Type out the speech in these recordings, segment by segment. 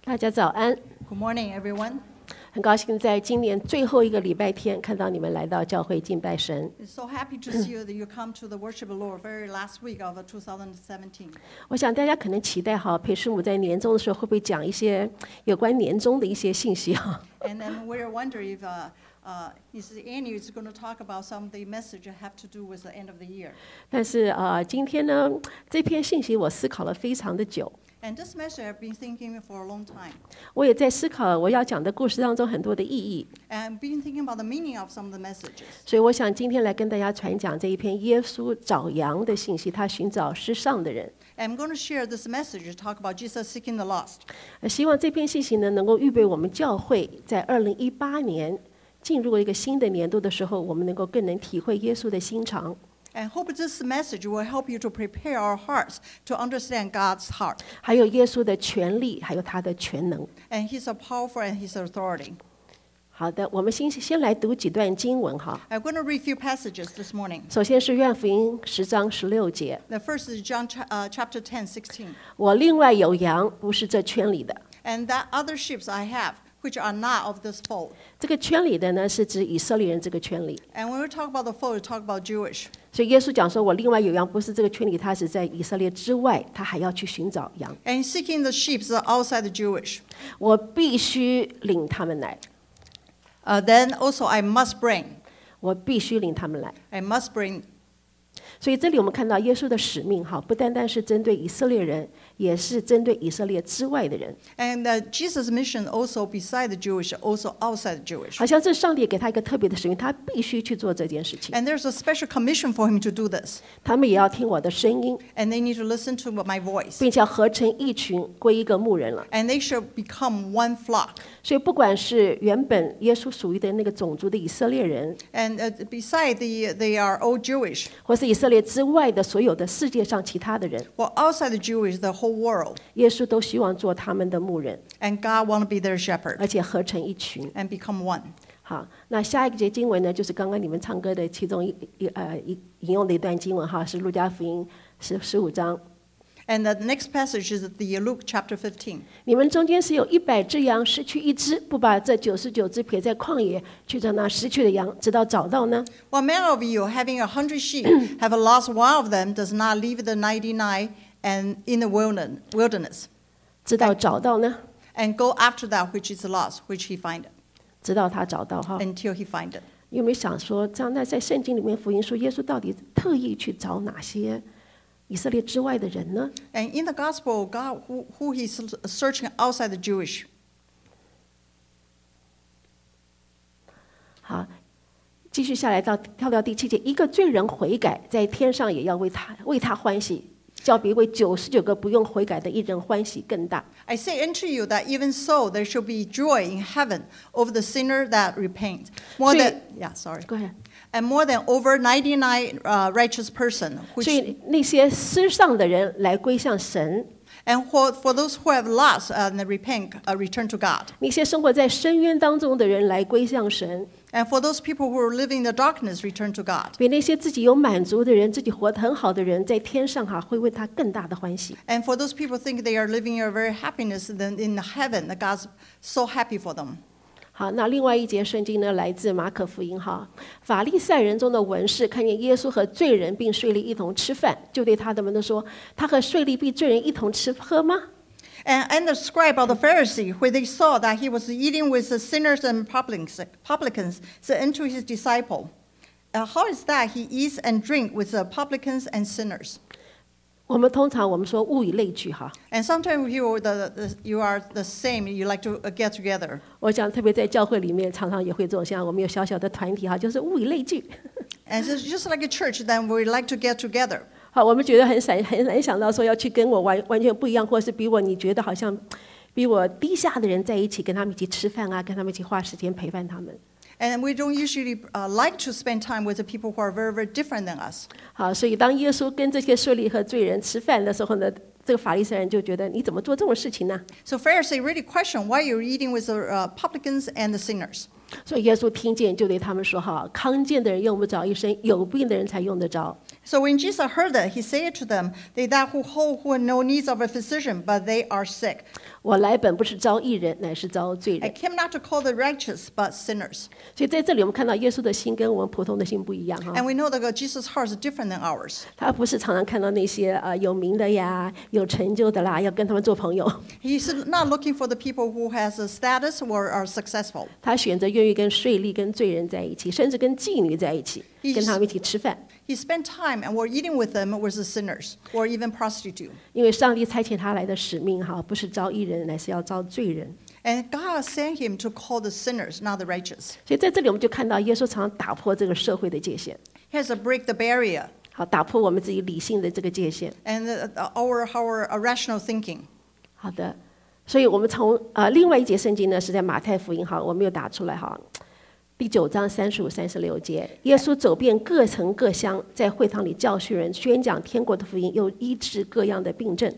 大家早安， Good morning, everyone. 很高兴在今年最后一个礼拜天看到你们来到教会敬拜神。 It's so happy to see you that you come to the worship of the Lord very last week of 2017. 我想大家可能期待哈，裴师母在年终的时候会不会讲一些有关年终的一些信息哈？ And then we're wondering if Annie is going to talk about some of the message that have to do with the end of the year. 但是今天呢，这篇信息我思考了非常的久， And this message I've been thinking for a long time. 我也在思考我要讲的故事当中很多的意义， And I've been thinking about the meaning of some of the messages. 所以我想今天来跟大家传讲这一篇耶稣找羊的信息，他寻找失丧的人。 And I'm going to share this message to talk about Jesus seeking the lost. 希望这篇信息呢，能够预备我们教会在2018年进入一个新的年度的时候，我们能够更能体会耶稣的心肠。 And hope this message will help you to prepare our hearts to understand God's heart 还有耶稣的权利，还有他的全能。 and His powerful and His authority. 好的，我们先来读几段经文哈。 I'm going to read a few passages this morning. 首先是约翰福音10章16节， The first is John chapter 10:16. 我另外有羊，不是这圈里的。 And that other sheep I have, which are not of this fold. 这个圈里的呢，是指以色列人这个圈里。 And when we talk about the fold, we talk about Jewish. 所以耶稣讲说，我另外有羊，不是这个圈里，他是在以色列之外，他还要去寻找羊。 And seeking the sheep outside the Jewish. 我必须领他们来， Then also I must bring. 我必须领他们来。 I must bring. 所以这里我们看到耶稣的使命哈，不单单是针对以色列人，也是针对以色列之外的人。 And Jesus' mission also beside the Jewish, also outside the Jewish. 好像这上帝给他一个特别的使命，他必须去做这件事情。 And there's a special commission for him to do this. 他们也要听我的声音， And they need to listen to my voice. 并且要合成一群，归一个牧人了。 And they should become one flock. 所以不管是原本耶稣属于的那个种族的以色列人， And beside they are all Jewish. 或是以色列之外的所有的世界上其他的人， Well, outside the Jewish, the whole world. 耶稣都希望做他们的牧人， And God want to be their shepherd 而且合成一群。 and become one. 好，那下一个节经文呢，就是刚刚你们唱歌的其中引用的一段经文哈，是路加福音15章。 And the next passage is Luke chapter 15. 你们中间是有100只羊，失去一只，不把这99只撇在旷野，去找那失去的羊，直到找到呢？ What man of you, having 100 sheep, have lost one of them, does not leave the 99 and in the wilderness, 直到找到呢？ and go after that which is lost, which he find it, 直到他找到哈。 until he find it. 你有没有想说，这样那在圣经里面福音书，耶稣到底特意去找哪些以色列之外的人呢？ And in the gospel, God, who he's searching outside the Jewish. 好，继续下来跳到第7节，一个罪人悔改，在天上也要为他欢喜，叫比为99个不用悔改的一人欢喜更大。 I say unto you that even so there shall be joy in heaven over the sinner that repent. More than Go ahead. and more than over 99 righteous person. 所以那些失丧的人来归向神， And for those who have lost and repent, return to God. 那些生活在深渊当中的人来归向神， And for those people who are living in the darkness, return to God. 比那些自己有满足的人，自己活得很好的人，在天上会为他更大的欢喜。 And for those people think they are living a very happiness, then in heaven, God's so happy for them. 好，那另外一节圣经呢，来自马可福音哈。法利赛人中的文士看见耶稣和罪人并税吏一同吃饭，就对他们说：“他和税吏并罪人一同吃喝吗？” And the scribe of the Pharisee, when they saw that he was eating with the sinners and publicans, said unto his disciple, how is that he eats and drink with the publicans and sinners? 我们通常说物以类聚哈。 And sometimes you are the same, you like to get together. 我想特别在教会里面，常常也会这种，像我们有小小的团体哈，就是物以类聚。 And it's just like a church, then we like to get together. 好，我们觉得很难想到说要去跟我完全不一样，或是比我你觉得好像比我低下的人在一起，跟他们一起吃饭啊，跟他们一起花时间陪伴他们。 And we don't usually like to spend time with the people who are very, very different than us. 好，所以当耶稣跟这些税吏和罪人吃饭的时候呢，这个法利赛人就觉得你怎么做这种事情呢？ So Pharisee really question why you're eating with the publicans and the sinners. 所以耶稣听见就对他们说：“哈，康健的人用不着医生，有病的人才用得着。” So when Jesus heard that, he said to them, "They that who have no needs of a physician, but they are sick." 我来本不是招义人，乃是招罪 I 人。 came not to call the righteous, but sinners. 所以在这里我们看到耶稣的心跟我们普通的心不一样哈。 And we know that Jesus' heart is different than ours. 他不是常常看到那些有名的呀、有成就的啦，要跟他们做朋友。 He's not looking for the people who has a status or are successful. 他选择愿意跟税吏、跟罪人在一起，甚至跟妓女在一起，跟他们一起吃饭。 He spent time and we're eating with them with the sinners or even prostitute. 因为上帝差遣他来的使命哈，不是招义人，乃是要招罪人。 And God sent him to call the sinners, not the righteous. 所以在这里我们就看到耶稣常常打破这个社会的界限， He has to break the barrier 好，打破我们自己理性的这个界限。 and our rational thinking. 好的，所以我们从另外一节圣经呢，是在马太福音哈，我没有打出来哈。第9章35、36节，耶稣走遍各城各乡，在会堂里教训人，宣讲天国的福音，又医治各样的病症。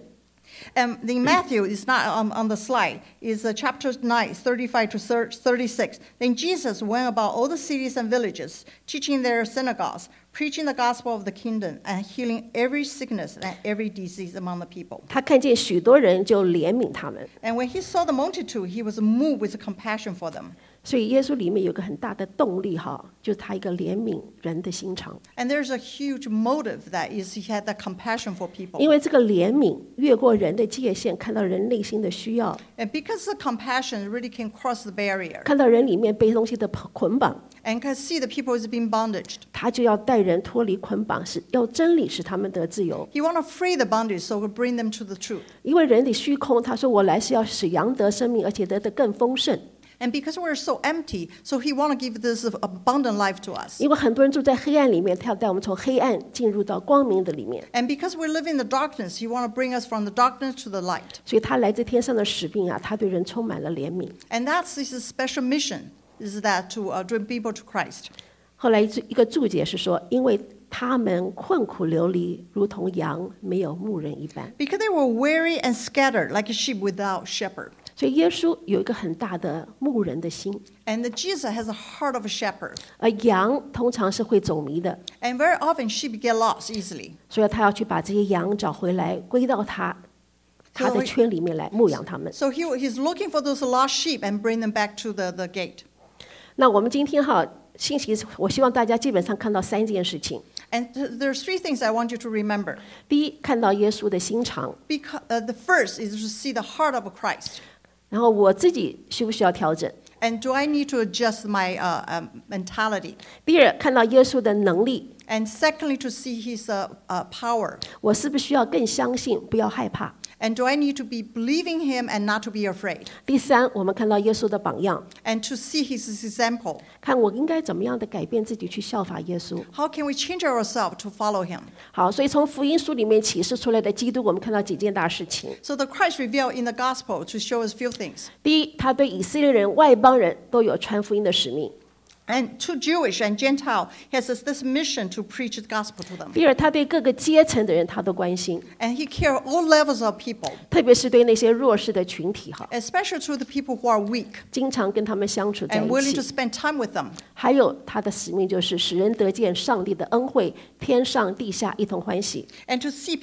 The Matthew is not on the slide. It's chapter 9, 35 to 36. Then Jesus went about all the cities and villages, teaching their synagogues, preaching the gospel of the kingdom, and healing every sickness and every disease among the people. 他看见许多人，就怜悯他们。 And when he saw the multitude, he was moved with compassion for them. 所以耶稣里面有个很大的动力哈，就是他一个怜悯人的心肠。 And there's a huge motive that is he had that compassion for people. 因为这个怜悯越过人的界限，看到人内心的需要， And because the compassion really can cross the barrier 看到人里面被东西的捆绑， and can see the people is being bondaged. 他就要带人脱离捆绑，使要真理使他们得自由。 He want to free the bondage, so we bring them to the truth. 因为人的虚空，他说我来是要使羊得生命，而且得更丰盛。 And because we're so empty, so he want to give this abundant life to us. 因为很多人住在黑暗里面，他要带我们从黑暗进入到光明的里面。 And because we live in the darkness, he want to bring us from the darkness to the light. 所以他来自天上的使命啊，他对人充满了怜悯。 And that's his special mission, is that to bring people to Christ. 后来一个注解是说，因为他们困苦流离，如同羊没有牧人一般。 Because they were weary and scattered like a sheep without shepherd. 所以耶稣有一个很大的牧人的心， And Jesus has a heart of a shepherd. 而羊通常是会走迷的， And very often sheep get lost easily. 所以他要去把这些羊找回来，归到他的圈里面来牧养他们。 So he's looking for those lost sheep and bring them back to the gate. 那我们今天哈信息，我希望大家基本上看到3件事情。 And there's 3 things I want you to remember. 第一，看到耶稣的心肠， Because, the first is to see the heart of Christ. 然后我自己需不需要调整？ And do I need to adjust my mentality? 第二，看到耶稣的能力， And secondly, to see his power. 我是不是需要更相信，不要害怕？ And do I need to be believing him and not to be afraid? 第三，我们看到耶稣的榜样， And to see his example. 看我应该怎么样的改变自己去效法耶稣。 How can we change ourselves to follow him? 好，所以从福音书里面启示出来的基督，我们看到几件大事情。 So the Christ revealed in the gospel to show us few things. 第一，他对以色列人、外邦人都有传福音的使命。 And to Jewish and Gentile, he has this mission to preach the gospel to them. 第二，他对各个阶层的人他都关心， And he cares all levels of people, 特别是对那些弱势的群体哈， especially to the people who are weak, 经常跟他们相处在 and 一 willing to 起。 spend time with them. 还有他的使命就是使人得见上帝的恩惠，天上地下一同欢喜。 And to see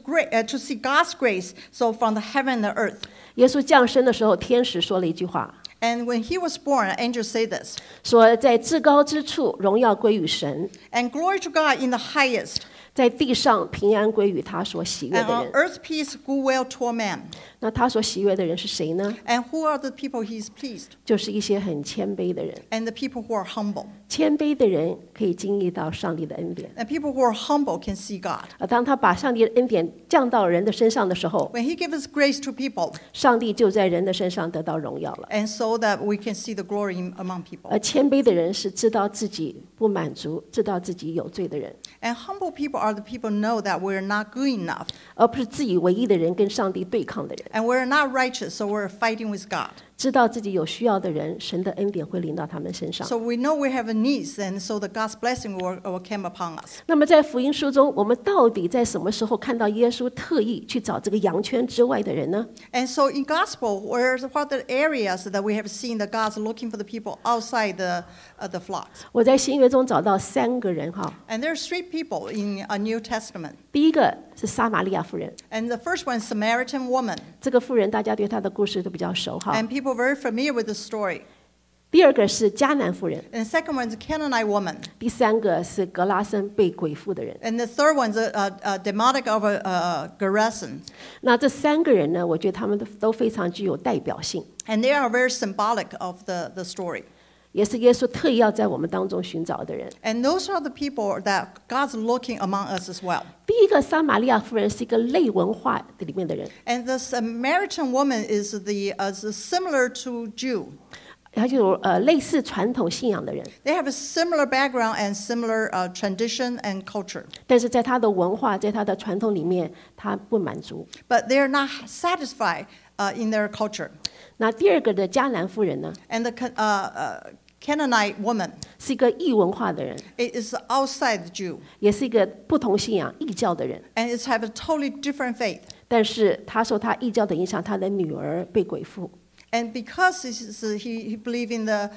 to see God's grace, so from the heaven and the earth. 耶稣降生的时候，天使说了一句话， And when he was born, an angel said this, 说在至高之处荣耀归于神， and glory to God in the highest, 在地上平安归于他所喜悦 and 的 on 人。 earth peace, goodwill to a man. 那他所喜悦的人是谁呢？ And who are the people he is pleased? 就是一些很谦卑的人。 And the people who are humble. 谦卑的人可以经历到上帝的恩典。 And people who are humble can see God. 当他把上帝的恩典降到人的身上的时候， When he gives grace to people, 上帝就在人的身上得到荣耀了。 and so that we can see the glory among people. 而谦卑的人是知道自己不满足、知道自己有罪的人， And humble people are the people who know that we're not good enough, 而不是自以为意的人跟上帝对抗的人。 and we're not righteous, so we're fighting with God. 知道自己有需要的人，神的恩典会临到他们身上。 So we know we have a needs, and so the God's blessing will come upon us. 那么在福音书中，我们到底在什么时候看到耶稣特意去找这个羊圈之外的人呢？ And so in gospel, what are the areas that we have seen that God's looking for the people outside the flocks? 我在新约中找到3个人哈。 And there are 3 people in a New Testament. 第一个是撒玛利亚妇人。 And the first one is Samaritan woman. 这个妇人大家对她的故事都比较熟哈。 And people are very familiar with the story. 第二个是迦南妇人， And the second one is a Canaanite woman. 第三个是格拉森被鬼附的人。 And the third one is a demonic of Gerasene. 那这三个人呢，我觉得他们都非常具有代表性， And they are very symbolic of the story. 也是耶稣特意要在我们当中寻找的人。 And those are the people that God's looking among us as well. 第一个撒玛利亚妇人是一个类文化里面的人， And the Samaritan woman is similar to Jew. 他就有类似传统信仰的人， They have a similar background and similar tradition and culture. 但是在他的文化，在他的传统里面，他不满足。 But they are not satisfied in their culture. 那第二个的迦南妇人呢， And the Canaanite woman 是一个异文化的人， is outside the Jew. 也是一个不同信仰异教的人。 And it's have a totally different faith. 但是他受他异教的影响，他的女儿被鬼附。 And because he believed in the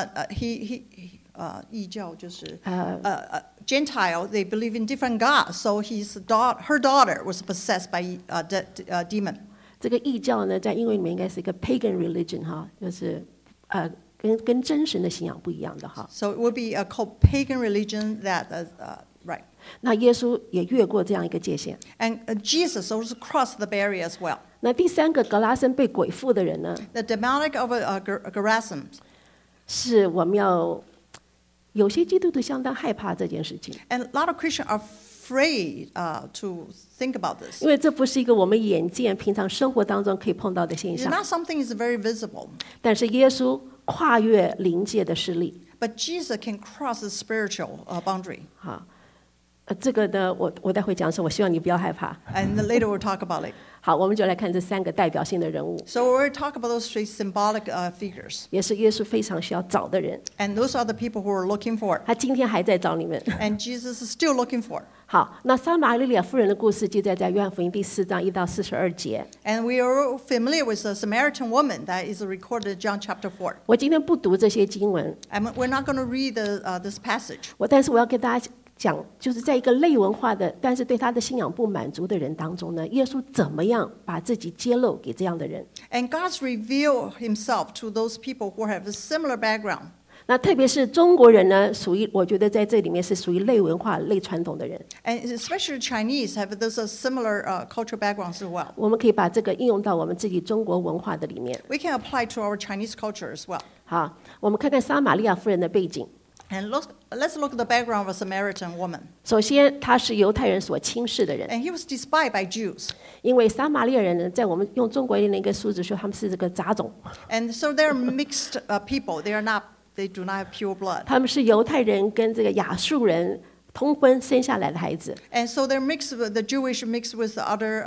Gentile, they believe in different gods. So her daughter was possessed by demon. 这个异教呢，在英文里面应该是一个 pagan religion 哈，就是跟真神的信仰不一样的哈。 So it would be a called pagan religion that right. 那耶稣也越过这样一个界限。 And Jesus also crossed the barrier as well. 那第三个格拉森被鬼附的人呢， The demonic of Gerasene. 是我们要有些基督徒相当害怕这件事情， And a lot of Christians are afraid to think about this. 因为这不是一个我们眼见、平常生活当中可以碰到的现 It's 象。 not something that's very visible. 但是耶稣跨越灵界的势力， But Jesus can cross the spiritual boundary. 好，这个呢，我待会讲的时候，我希望你不要害怕。 And later we'll talk about it. 好，我们就来看这三个代表性的人物， So we'll talk about those three symbolic figures. 也是耶稣非常需要找的人。 And those are the people who are looking for. 他今天还在找你们。 And Jesus is still looking for. 好，那撒玛利亚妇人的故事记载在约翰福音第4章1到42节。 And we are familiar with the Samaritan woman that is recorded in John chapter 4. 我今天不读这些经文， And we're not going to read this passage. 但是我要跟大家讲，就是在一个类文化的，但是对他的信仰不满足的人当中呢，耶稣怎么样把自己揭露给这样的人？ And God's revealed himself to those people who have a similar background. 那特别是中国人呢，我觉得在这里面是属于类文化、类传统的人。 And especially Chinese have those similar cultural backgrounds as well. 我们可以把这个应用到我们自己中国文化的里面。 We can apply to our Chinese culture as well. 好，我们看看撒玛利亚妇人的背景。 And let's look at the background of a Samaritan woman. 首先，她是犹太人所轻视的人， And he was despised by Jews. 因为撒玛利亚人呢，在我们用中国人的一个数字说，他们是这个杂种， And so they're mixed people. They do not have pure blood. 他们是犹太人跟这个亚述人通婚生下来的孩子。 And so they're mixed with the Jewish mixed with the other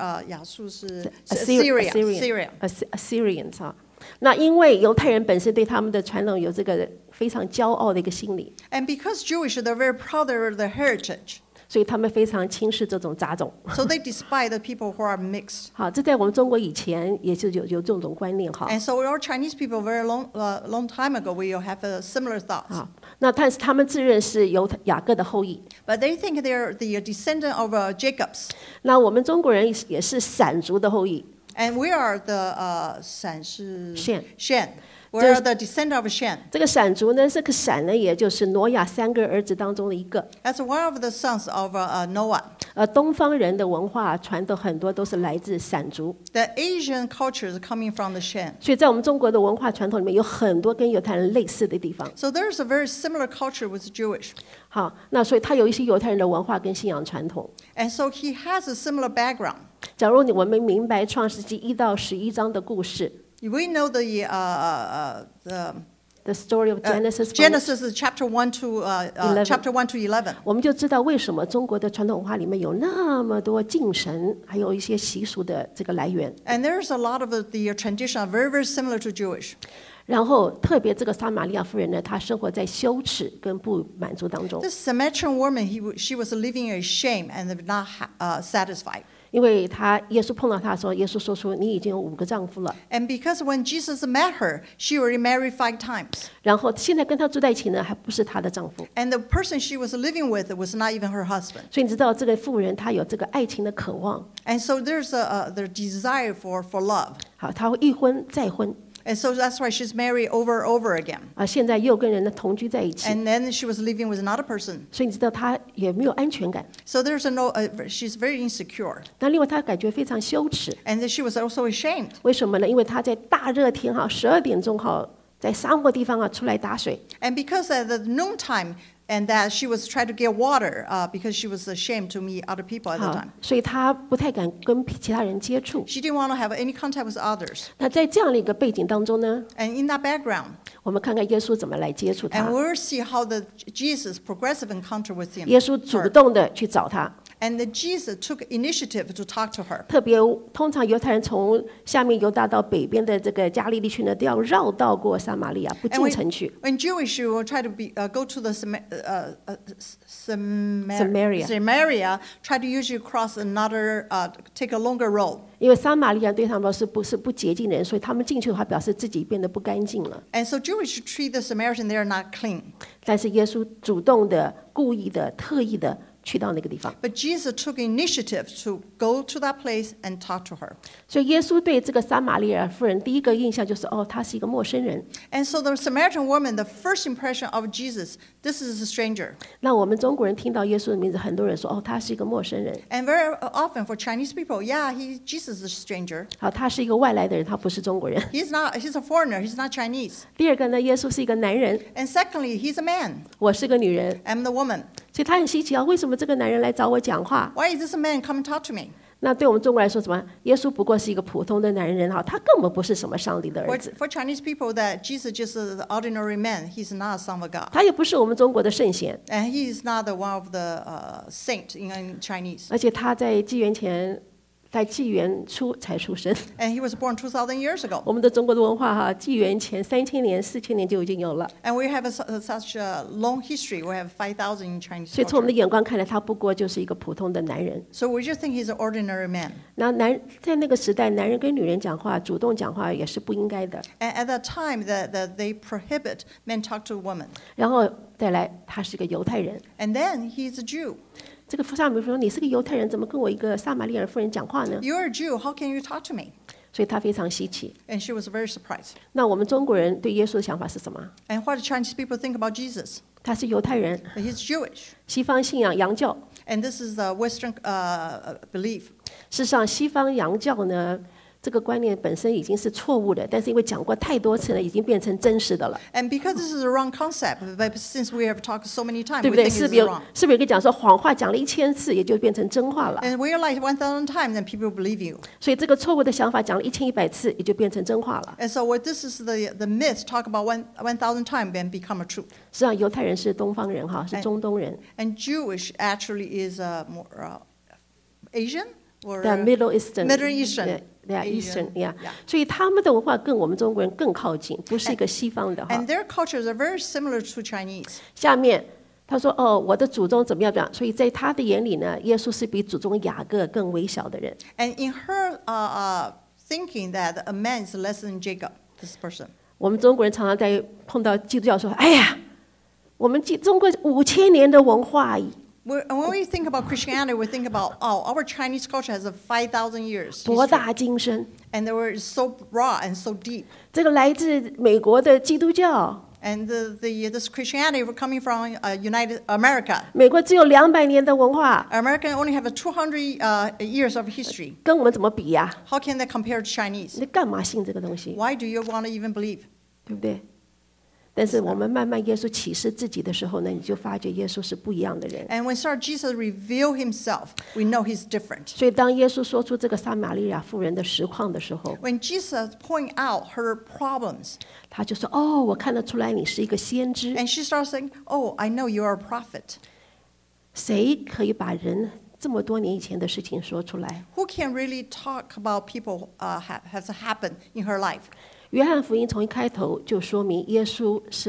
Assyrians 哈。那因为犹太人本身对他们的传统有这个非常骄傲的一个心理， And because Jewish, they're very proud of their heritage. 所以他们非常轻视这种杂种。 So they despise the people who are mixed. 好，这在我们中国以前也是有这种观念哈。 And so our Chinese people very long time ago, we have similar thoughts. 好，那但是他们自认是雅各的后裔。 But they think they're the descendant of Jacob's. 那我们中国人也是闪族的后裔。 And we are the 闪是 Shem. We are the descendant of Shem. 这个闪族呢，这个闪呢，也就是挪亚3个儿子当中的一个。 That's one of the sons of Noah. 东方人的文化传统很多都是来自闪族， The Asian culture is coming from the Shem. 所以在我们中国的文化传统里面有很多跟犹太人类似的地方。 So there's a very similar culture with Jewish. 好，那所以他有一些犹太人的文化跟信仰传统。 And so he has a similar background. 假如我们明白创世纪1到11章的故事 We know the ，The story of Genesis， Genesis chapter 1 to 11. 我们就知道为什么中国的传统文化里面有那么多敬神，还有一些习俗的这个来源。 And there's a lot of the tradition are very, very similar to Jewish. 然后特别这个撒玛利亚妇人呢，她生活在羞耻跟不满足当中， This Samaritan woman, she was living in shame and not satisfied. 因为耶稣碰到他的时候，耶稣说出你已经有5个丈夫了， And because when Jesus met her, she already married 5 times. 然后现在跟他住在一起呢，还不是他的丈夫。 And the person she was living with was not even her husband. 所以你知道这个妇人她有这个爱情的渴望， And so there's the desire for love. 好，她会一婚再婚 And so that's why she's married over and over again. 啊，现在又跟人的同居在一起， And then she was living with another person. 所以你知道她也没有安全感。 So she's very insecure. 那另外她感觉非常羞耻， And then she was also ashamed. 为什么呢？因为她在大热天12点钟在沙漠地方出来打水， And because at the noontime, and that she was trying to get water because she was ashamed to meet other people at the 好 time. 所以她不太敢跟其他人接触。 She didn't want to have any contact with others. 那在这样的一个背景当中呢， And in that background, 我们看看耶稣怎么来接触 and 她。 we'll see how the Jesus progressive encounter with him. 耶稣主动的去找她， And the Jesus took initiative to talk to her. 特别通常犹太人从下面犹大到北边的这个加利利去呢，都要绕道过撒玛利亚，不进城去。 When Jewish, you will try to go to the Samaria. Samaria, try to usually cross another, take a longer road. 因为撒玛利亚对他们是不洁净的人，所以他们进去的话，表示自己变得不干净了。 And so Jewish treat the Samaritan, they are not clean. 但是耶稣主动的、故意的、特意的去到那个地方， But Jesus took initiative to go to that place and talk to her. 所以耶稣对这个撒玛利亚妇人第一个印象就是，哦，她是一个陌生人。 And so the Samaritan woman, the first impression of Jesus, this is a stranger. 那我们中国人听到耶稣的名字，很多人说，哦，他是一个陌生人， And very often for Chinese people, yeah, Jesus is a stranger. 好，他是一个外来的人，他不是中国人。 He's a foreigner, he's not Chinese. 第二个呢，耶稣是一个男人， And secondly, he's a man. 我是个女人， I'm the woman. 所以他很稀奇啊，为什么这个男人来找我讲话？ Why is this a man come and talk to me? 那对我们中国来说，什么？耶稣不过是一个普通的男人哈，他根本不是什么上帝的儿子， For Chinese people, that Jesus just is an ordinary man. He's not a son of God. 他也不是我们中国的圣贤， And he is not the one of the saint in Chinese. 而且他在纪元前，在纪元初才出生。 And he was born 2,000 years ago. 我们的中国的文化哈，纪元前3000年、4000年就已经有了， And we have such a long history. We have 5,000 in Chinese 所以从我们的 culture. 眼光看来，他不过就是一个普通的男人。 So we just think he's an ordinary man. 那在那个时代，男人跟女人讲话，主动讲话也是不应该的。 And at that time, that they prohibit men talk to women. 然后再来，他是个犹太人。 And then he's a Jew. 这个撒玛利亚说：“你是个犹太人，怎么跟我一个撒玛利亚妇人讲话呢 You're a Jew. How can you talk to me?？” 所以他非常稀奇。 And she was very surprised. 那我们中国人对耶稣的想法是什么？ And what do Chinese people think about Jesus? 他是犹太人， That he's Jewish. 西方信仰洋教。 And this is the Western belief. 事实上，西方洋教呢，这个观念本身已经是错误的，但是因为讲过太多次了，已经变成真实的了， And because this is a wrong concept, but since we have talked so many times, 对 we 不对？ think 是 it's 不是有 wrong. 是不是有一个讲说谎话讲了1000次，也就变成真话了？ And we are like 1,000 times, and people believe you. 所以这个错误的想法讲了1100次，也就变成真话了。 And so what this is the myth, talk about 1,000 times and become a truth. 实际上，犹太人是东方人哈，是中东人。 And Jewish actually is more Asian or The Middle Eastern, Middle Eastern. yeah, Eastern, yeah. Yeah. 所以他们的文化跟我们中国人更靠近，不是一个西方的哈 And。their cultures are very similar to Chinese. 下面他说：“哦，我的祖宗怎么样怎么样。”所以在他的眼里呢，耶稣是比祖宗雅各更微小的人。 And in her thinking that a man is less than Jacob, this person. 我们中国人常常在碰到基督教说：“哎呀，我们中国5000年的文化， When we think about Christianity, we think about, our Chinese culture has a 5,000 years 博 history, 大精深。 and they were so broad and so deep. 这个来自美国的基督教， And this Christianity were coming from United America. 美国只有200年的文化， America only have 200 years of history. 跟我们怎么比呀、 How can they compare to Chinese? 你干嘛信这个东西？ Why do you want to even believe? 对不对？但是我们慢慢耶稣启示自己的时候呢，你就发觉耶稣是不一样的人。 And when Jesus reveal himself, we know he's different. 所以当耶稣说出这个撒玛利亚妇人的实况的时候， When Jesus point out her problems, 他就说：“哦，我看得出来你是一个先知。 and she starts saying, "Oh, I know you are a prophet." 谁可以把人这么多年以前的事情说出来？” Who can really talk about people has happened in her life? 约翰福音从一开头就说明耶稣是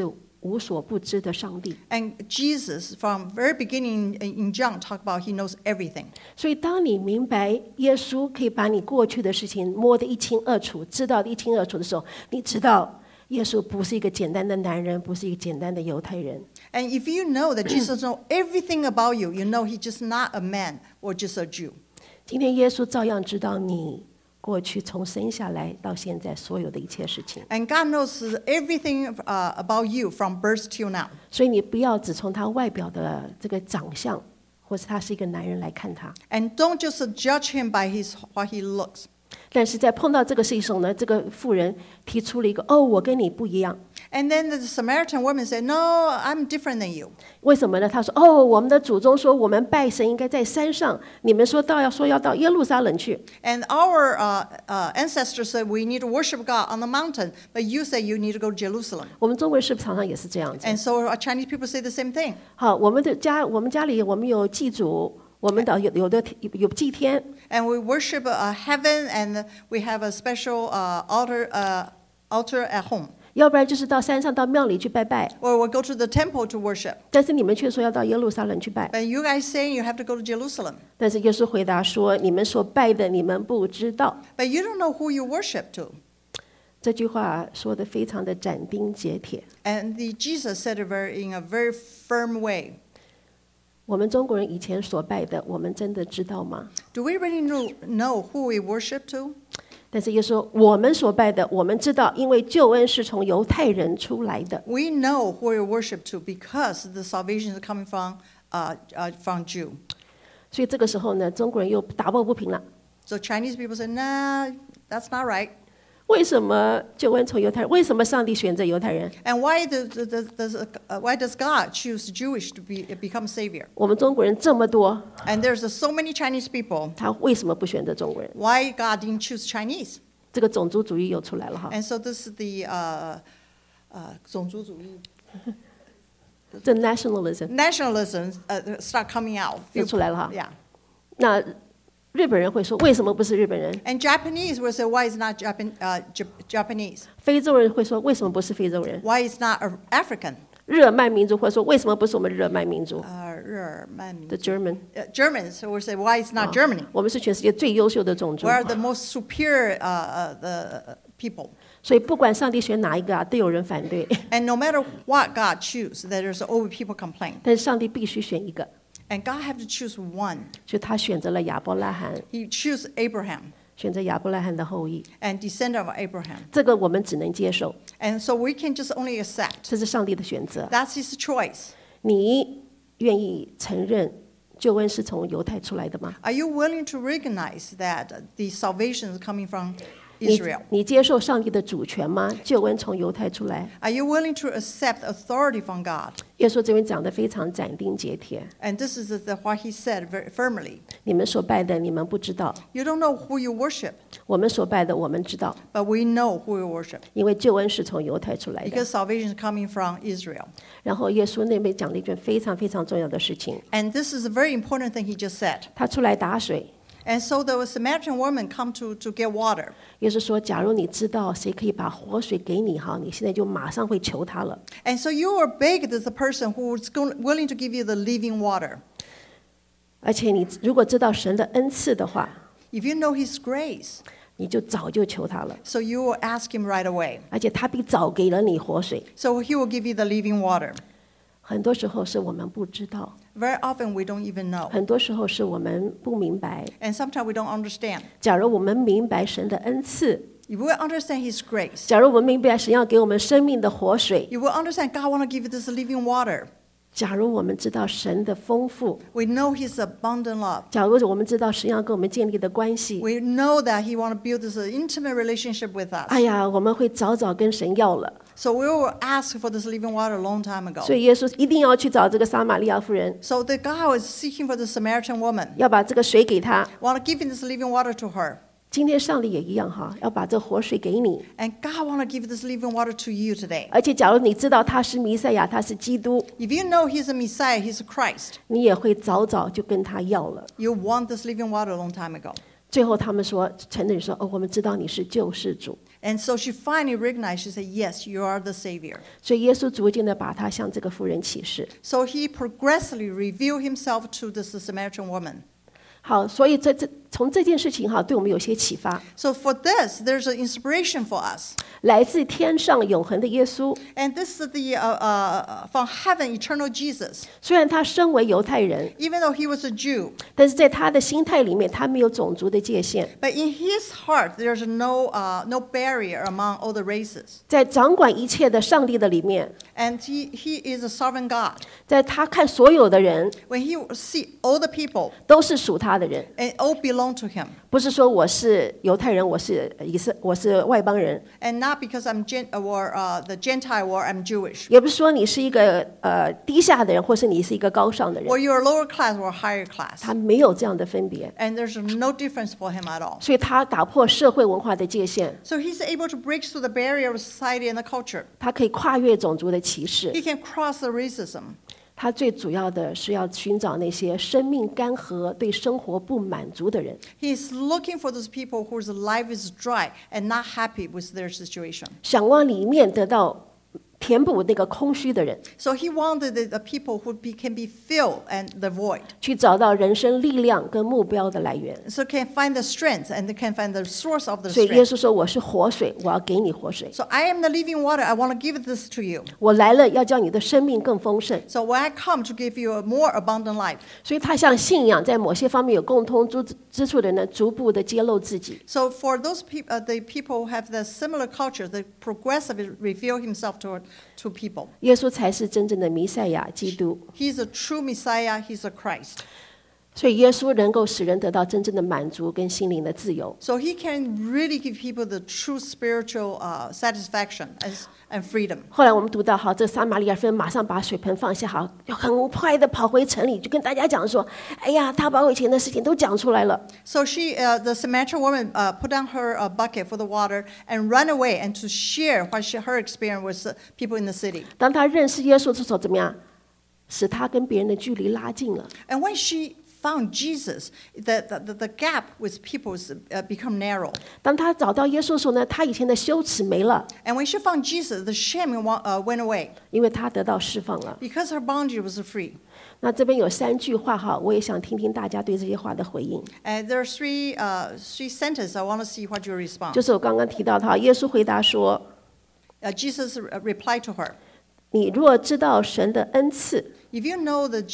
无所不知的上帝。 And Jesus, from very beginning in John, talk about he knows everything. 所以，当你明白耶稣可以把你过去的事情摸得一清二楚，知道得一清二楚的时候，你知道耶稣不是一个简单的男人，不是一个简单的犹太人。 And if you know that Jesus knows everything about you, you know he's just not a man or just a Jew. 今天耶稣照样知道你过去从生下来到现在所有的一切事情， And God knows everything about you from birth till now. 所以你不要只从他外表的这个长相，或是他是一个男人来看他。 And don't just judge him by what he looks. 但是在碰到这个事情时候呢，这个妇人提出了一个“哦，我跟你不一样”。 And then the Samaritan woman said, "No, I'm different than you." 为什么呢？他说：“哦，我们的祖宗说我们拜神应该在山上，你们说要到耶路撒冷去。” And our ancestors said we need to worship God on the mountain, but you say you need to go to Jerusalem. 我们中国人是不是常常也是这样子？ And so our Chinese people say the same thing. 好，我们家里我们有祭祖，我们的有祭天。 And we worship heaven, and we have a special altar at home. 要不然就是到山上到庙里去拜拜， Or we go to the temple to worship. 但是你们却说要到耶路撒冷去拜。 But you guys say you have to go to Jerusalem. 但是耶稣回答说：“你们所拜的，你们不知道。 But you don't know who you worship to. ” 这句话说得非常的斩钉截铁。 And Jesus said it in a very firm way. 我们中国人以前所拜的，我们真的知道吗？ Do we really know who we worship to? 但是耶稣说，我们所拜的，我们知道，因为救恩是从犹太人出来的。 We know who we worship to because the salvation is coming from Jew. 所以这个时候呢，中国人又打抱不平了。 So Chinese people say, "Nah, that's not right." 为什么救恩从犹太人？为什么上帝选择犹太人？ And why does God choose Jewish to become savior? 我们中国人这么多， And there's so many Chinese people. 他为什么不选择中国人？ Why God didn't choose Chinese? 这个种族主义又出来了哈。 And so this is the 种族主义这 nationalism nationalism start coming out. 又出来了哈。 Yeah. 那日本人会说，为什么不是日本人？ And Japanese will say, why is not Japanese? 非洲人会说，为什么不是非洲人？ Why is not African? 日耳曼民族会说，为什么不是我们日耳曼民族日耳曼民族 ？The German， Germans will say, why is not Germany? 我们是全世界最优秀的种族 We。are the most superior the people. 所以不管上帝选哪一个啊，都有人反对。 And no matter what God choose, there's always people complain. 但是上帝必须选一个， And God have to choose one. 所以他选择了亚伯拉罕， He choose Abraham 选择亚伯拉罕的后裔。 and descendant of Abraham. 这个我们只能接受， And so we can just only accept. 这是上帝的选择。 That's his choice. 你愿意承认救恩是从犹太出来的吗？ Are you willing to recognize that the salvation is coming from Israel? 你接受上帝的主权吗？救恩从犹太出来。 Are you willing to accept authority from God? 耶稣这边讲的非常斩钉截铁， And this is what he said very firmly. 你们所拜的，你们不知道； You don't know who you worship, 我们所拜的，我们知道， but we know who we worship 因为救恩是从犹太出来的。 because salvation is coming from Israel. 然后耶稣那边讲了一件非常非常重要的事情， And this is a very important thing he just said. 他出来打水。 And so the Samaritan woman come to get water. 耶稣说：“假如你知道谁可以把活水给你，哈，你现在就马上会求他了。 And so you are begged as the person who is willing to give you the living water. 而且你如果知道神的恩赐的话， If you know his grace, 你就早就求他了， so you will ask him right away. 而且他比早给了你活水。 So he will give you the living water. 很多时候是我们不知道， Very often we don't even know. 很多时候是我们不明白。 And sometimes we don't understand. 假如我们明白神的恩赐， If we understand his grace, 假如我们明白神要给我们生命的活水， you will understand God want to give you this living water. 假如我们知道神的丰富， We know his abundant love. 假如我们知道神要跟我们建立的关系， We know that he want to build this intimate relationship with us. 哎呀，我们会早早跟神要了。 So we will ask for this living water a long time ago. 所以耶稣一定要去找这个撒玛利亚妇人， So the God was seeking for the Samaritan woman. 要把这个水给她。 Want to give this living water to her. 今天上帝也一样哈，要把这活水给你。 And God want to give this living water to you today. 而且，假如你知道他是弥赛亚，他是基督， If you know he's a Messiah, he's a Christ, 你也会早早就跟他要了。 you want this living water a long time ago. 最后他们说承认说，我们知道你是救世主。 And so she finally recognized, she said, yes, you are the Savior. 所以耶稣逐渐的把他向这个妇人启示。 So he progressively revealed himself to this Samaritan woman. 好，所以从这件事情哈，对我们有些启发。 So for this, there's an inspiration for us. 来自天上永恒的耶稣， And this is the from heaven, eternal Jesus. 虽然他身为犹太人， Even though he was a Jew, 但是在他的心态里面，他没有种族的界限。 but in his heart, there's no barrier among all the races. 在掌管一切的上帝的里面， And he is a sovereign God. 在他看所有的人 When he see all the people, 都是属他的人， and all belong to him. 不是说我是犹太人，我是外邦人， And not because I'm the Gentile or I'm Jewish. 也不是说你是一个低下的人，或是你是一个高尚的人， Or you're lower class or higher class. 他没有这样的分别， And there's no difference for him at all. 所以他打破社会文化的界限， So he's able to break through the barrier of society and the culture. 他可以跨越种族的歧视。 He can cross the racism. 他最主要的是要寻找那些生命干涸、对生活不满足的人， He's looking for those people whose life is dry and not happy with their situation. 想往里面得到填补那个空虚的人， So he wanted the people who can be filled and the void. 去找到人生力量跟目标的来源。 So can find the strength and they can find the source of the 所以耶 strength. 稣说：“我是活水，我要给你活水。 So I am the living water. I want to give this to you. 我来了，要叫你的生命更丰盛。 So when I come to give you a more abundant life. ” 所以他像信仰在某些方面有共通之处的人呢，逐步的揭露自己。 So for those people, the people who have the similar culture, they progressively reveal himself to people. 耶稣才是真正的弥赛亚基督。 He's a true Messiah. He's a Christ. 所以耶稣能够使人得到真正的满足跟心灵的自由。 So he can really give people the true spiritual satisfaction and freedom. 后来我们读到，好，这撒玛利亚妇人马上把水盆放下，好，很快的跑回城里，就跟大家讲说：“哎呀，他把我以前的事情都讲出来了。” So the Samaritan woman, put down her bucket for the water and ran away and to share what her experience with people in the city. 当他认识耶稣之后，怎么样？使他跟别人的距离拉近了。 And when she found Jesus, the gap with people become narrow. 当他找到耶稣的时候呢，他以前的羞耻没了， And when she found Jesus, the shame went away 因为他得到释放了。 because her bondage was free. 那这边有3句话哈，我也想听听大家对这些话的回应。 And there are three sentences. I want to see what you respond. 就是我刚刚提到的哈，耶稣回答说 Jesus replied to her, 你若知道神的恩赐 if you know the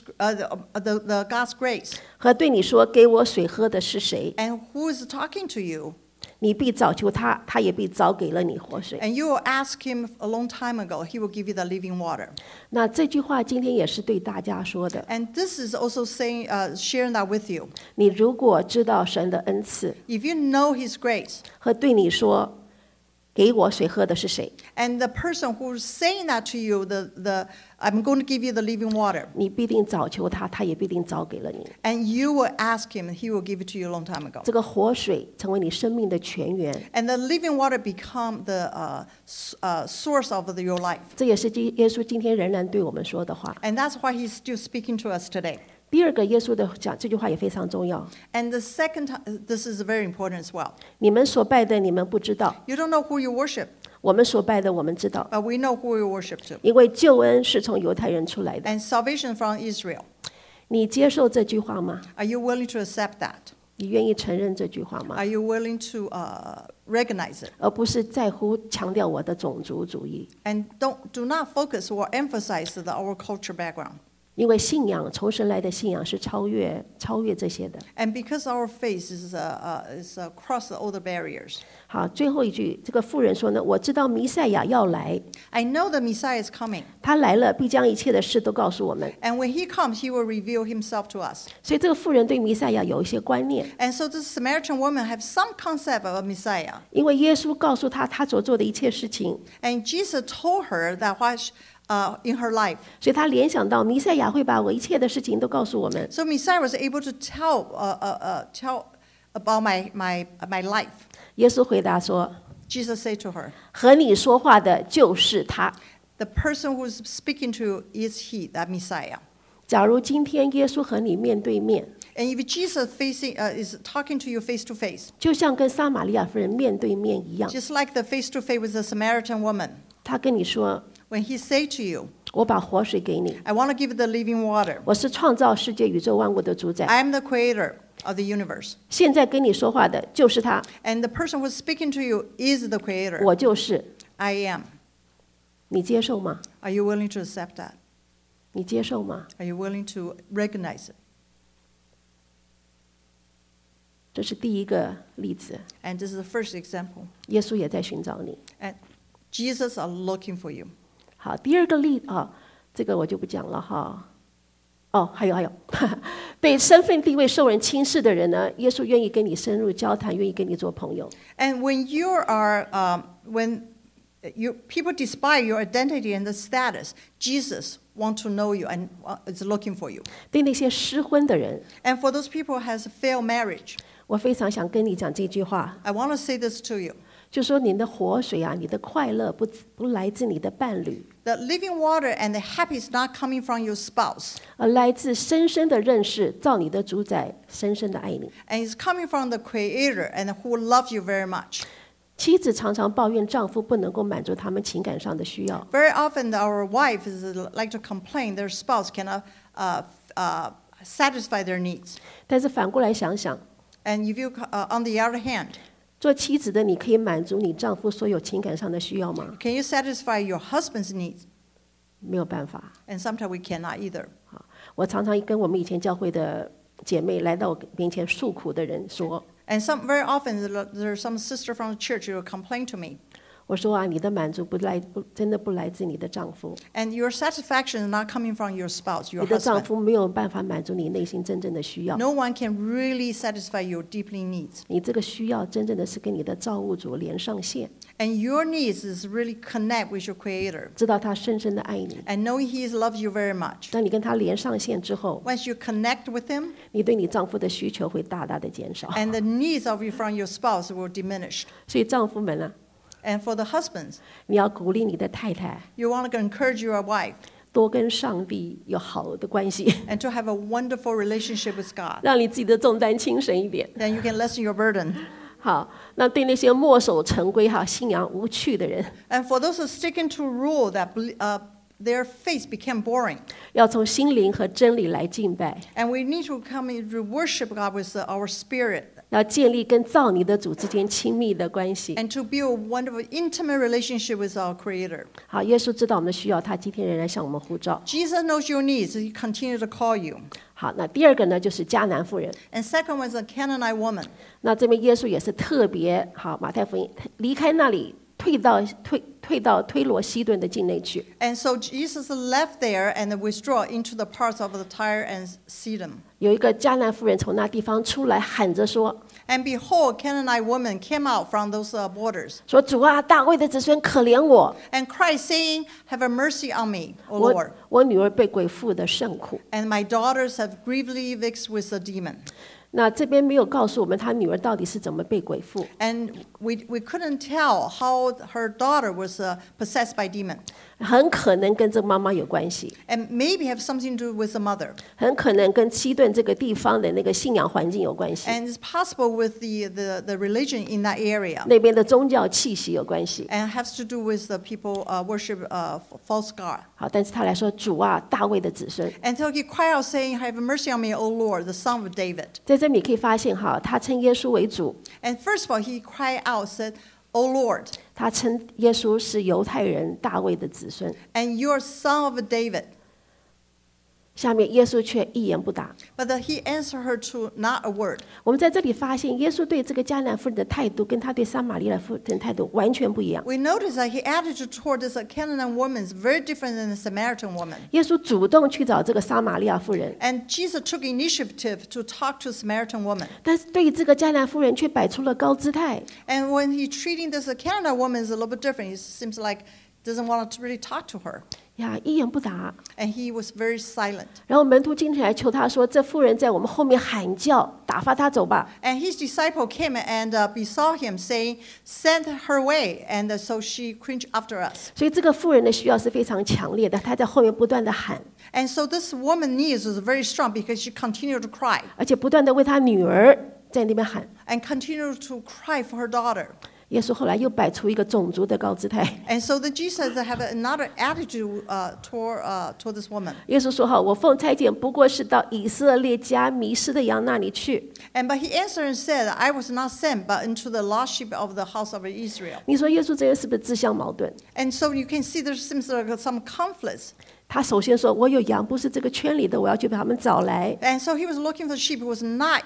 God's grace 和对你说给我水喝的是谁， and who is talking to you, 你必早求他，他也必早给了你活水。 and you will ask him a long time ago, he will give you the living water. 那这句话今天也是对大家说的。 And this is also saying, sharing that with you. 你如果知道神的恩赐 If you know his grace, 和对你说给我水喝的是谁， and the person who's saying that to you, I'm going to give you the living water, 你必定早求他，他也必定早给了你。 and you will ask him, and he will give it to you a long time ago. 这个活水成为你生命的泉源， And the living water become the source of your life. 这也是耶稣今天仍然对我们说的话。 And that's why he's still speaking to us today. 第二个，耶稣的讲这句话也非常重要。 And the second, this is very important as well. 你们所拜的，你们不知道； You don't know who you worship, 我们所拜的，我们知道， but we know who we worship to. 因为救恩是从犹太人出来的。 And salvation from Israel. 你接受这句话吗？ Are you willing to accept that? 你愿意承认这句话吗？ Are you willing to recognize it? 而不是在乎强调我的种族主义， And do not focus or emphasize our culture background. 因为信仰从神来的信仰是超越这些的。 And because our faith is across all the barriers. 好，最后一句，这个妇人说呢，我知道弥赛亚要来， I know the Messiah is coming. 他来了必将一切的事都告诉我们。 And when he comes, he will reveal himself to us. 所以这个妇人对弥赛亚有一些观念， And so this Samaritan woman have some concept of a Messiah. 因为耶稣告诉他他所做的一切事情， And Jesus told her that in her life. 所以他联想到弥赛亚会把我一切的事情都告诉我们。 So Messiah was able to tell about my life. 耶稣回答说 Jesus said to her, 和你说话的就是他。 the person who's speaking to you is he, that Messiah. 假如今天耶稣和你面对面， And if Jesus is talking to you face to face, 就像跟撒玛利亚妇人面对面一样， just like the face to face with the Samaritan woman, 他跟你说 when he say to you, 我把活水给你， I want to give you the living water. 我是创造世界宇宙万物的主宰。 I am the creator of the universe. 现在跟你说话的就是他， And the person who's speaking to you is the creator. 我就是， I am. 你接受吗？ Are you willing to accept that? 你接受吗？ Are you willing to recognize it? 这是第一个例子， And this is the first example. 耶稣也在寻找你。 And Jesus are looking for you. 好，第二个例啊，这个我就不讲了哈。哦，还有，对身份地位受人轻视的人呢，耶稣愿意跟你深入交谈，愿意跟你做朋友。 And when people despise your identity and the status, Jesus want to know you and is looking for you. 对那些失婚的人， And for those people who has failed marriage, 我非常想跟你讲这句话， I want to say this to you. 就说你的活水啊，你的快乐不来自你的伴侣， The living water and the happy is not coming from your spouse, 而来自深深的认识，造你的主宰深深的爱你。 and it's coming from the Creator and who loves you very much. 妻子常常抱怨丈夫不能够满足他们情感上的需要， Very often, our wives like to complain their spouse cannot satisfy their needs. 但是反过来想想， And if you, on the other hand, 做妻子的你可以满足你丈夫所有情感上的需要吗？ can you satisfy your husband's needs? 没有办法。 And sometimes we cannot either. 我常常跟我们以前教会的姐妹来到我面前诉苦的人说， And very often there's some sister from the church who will complain to me. 我说啊，你的满足真的不来自你的丈夫， And your satisfaction is not coming from your spouse, 你 your 的丈 husband. 夫没有办法满足你内心真正的需要。 No one can really satisfy your deeply needs. 你这个需要真正的是跟你的造物主连上线， And your needs is really connect with your Creator. 知道他深深的爱你。 And knowing He loves you very much. 当你跟他连上线之后， Once you connect with Him, 你对你丈夫的需求会大大的减少。 and the needs of you from your spouse will diminish. 所以丈夫们啊， And for the husbands, 你要鼓励你的太太 you want to encourage your wife 多跟上帝有好的关系， and to have a wonderful relationship with God. 让你自己的重担轻省一点。 Then you can lessen your burden. 好，那对那些墨守成规、信仰无趣的人， And for those who sticking to rule that their faith became boring. 要从心灵和真理来敬拜， And we need to come in to worship God with our spirit 要建立跟造你的主之间亲密的关系。 and to build a wonderful, intimate relationship with our Creator. 好，耶稣知道我们的需要，他今天仍然向我们呼召。 Jesus knows your needs. He continues to call you. 好，那第二个呢，就是迦南妇人。 And second was a Canaanite woman. 那这边耶稣也是特别好，马太福音离开那里，退到推罗西顿的境内去。 And so Jesus left there and withdrew into the parts of the Tyre and Sidon. 有一个迦南妇人从那地方出来，喊着说 And behold, Canaanite woman came out from those borders 说主啊，大卫的子孙可怜我， and cried, saying, Have a mercy on me, O 我 Lord. 我女儿被鬼附的甚苦。 And my daughters have grievously vexed with a demon. 那这边没有告诉我们她女儿到底是怎么被鬼附， And we couldn't tell how her daughter was possessed by demon. 很可能跟这妈妈有关系， And maybe have something to do with the mother. 很可能跟西顿这个地方的那个信仰环境有关系， And it's possible with the religion in that area. 那边的宗教气息有关系。 And has to do with the people worship false god. 好，但是他来说主啊，大卫的子孙， And so he cried out, saying, Have mercy on me, O Lord, the son of David. 在这里可以发现哈，他称耶稣为主， And first of all, he cried out, said, O Lord, 他称耶稣是犹太人大卫的子孙。 and you are son of David. 下面耶稣却一言不答。 But he answered her to not a word. 我们在这里发现，耶稣对这个迦南妇人的态度，跟他对撒玛利亚妇人的态度完全不一样。 We notice that his attitude toward this Canaanite woman is very different than the Samaritan woman. 耶稣主动去找这个撒玛利亚妇人， And Jesus took initiative to talk to the Samaritan woman. 但是对于这个迦南妇人却摆出了高姿态。 And when he treating this Canaanite woman is a little bit different. It seems like doesn't want to really talk to her. 呀，一言不答。 and he was very silent. 然后门徒经常来求他说：“这妇人在我们后面喊叫，打发她走吧。” And his disciple came and besought him, saying, "Send her away." And so she cringed after us. 所以这个妇人的需要是非常强烈的，她在后面不断的喊， And so this woman's needs was very strong because she continued to cry 而且不断的为她女儿在那边喊。 and continued to cry for her daughter. 耶稣后来又摆出一个种族的高姿态。 And so the Jesus have another attitude toward this woman. 耶稣说：“好，我奉差遣，不过是到以色列家迷失的羊那里去。 And but he answered and said, "I was not sent, but into the lost sheep of the house of Israel." ” 你说耶稣这人是不是自相矛盾？ And so you can see there seems like some conflicts. 他首先说：“我有羊，不是这个圈里的，我要去把他们找来。” And so he was looking for sheep who was not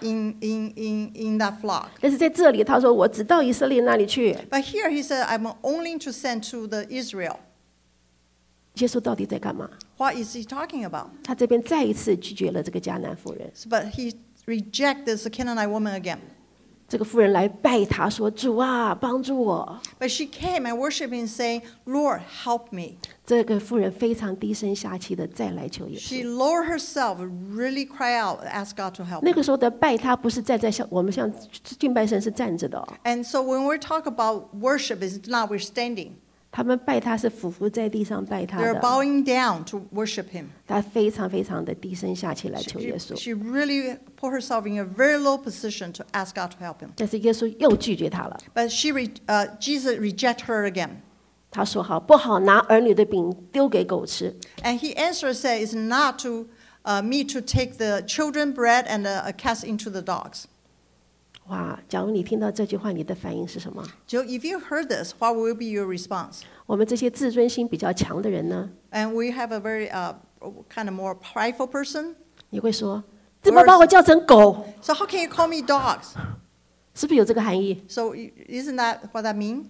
in that flock. 但是在这里，他说：“我只到以色列那里去。” But here he said, "I'm only to send to the Israel." 耶稣到底在干嘛？ What is he talking about? 他这边再一次拒绝了这个迦南妇人。 But he rejected this Canaanite woman again. 这个妇人来拜他说：“主啊，帮助我。” But she came and worshiped him, saying, "Lord, help me." 这个妇人非常低声下气的再来求耶 She 稣。 lowered herself, really cried out, asked God to help 那 her. 个时候的拜他不是站在像我们像敬拜神是站着的哦， And so when we talk about worship, it's not we're standing. 他们拜他是俯伏在地上拜他 They're 的。 bowing down to worship him. 他非常非常的低声下气来求 She, 耶稣， she really put herself in a very low position to ask God to help him. 但是耶稣又拒绝他了。 But Jesus rejected her again. 他说：“好，不好拿儿女的饼丢给狗吃。” And he answered, said, "It's not to me to take the children bread and cast into the dogs." 哇！假如你听到这句话，你的反应是什么？ Joe, if you heard this, what will be your response? 我们这些自尊心比较强的人呢， And we have a very kind of more prideful person. 你会说：“怎么把我叫成狗？ So how can you call me dogs? 是不是有这个含义？” So isn't that what that means?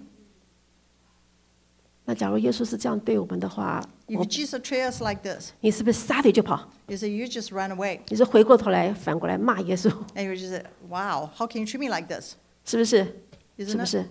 那假如耶稣是这样对我们的话， If Jesus treats us like this, 你是不是撒腿就跑？ you say you just run away. 你是回过头来反过来骂耶稣， And you just say, "Wow, how can you treat me like this?" 是不是？是 Isn't 不 it? 是？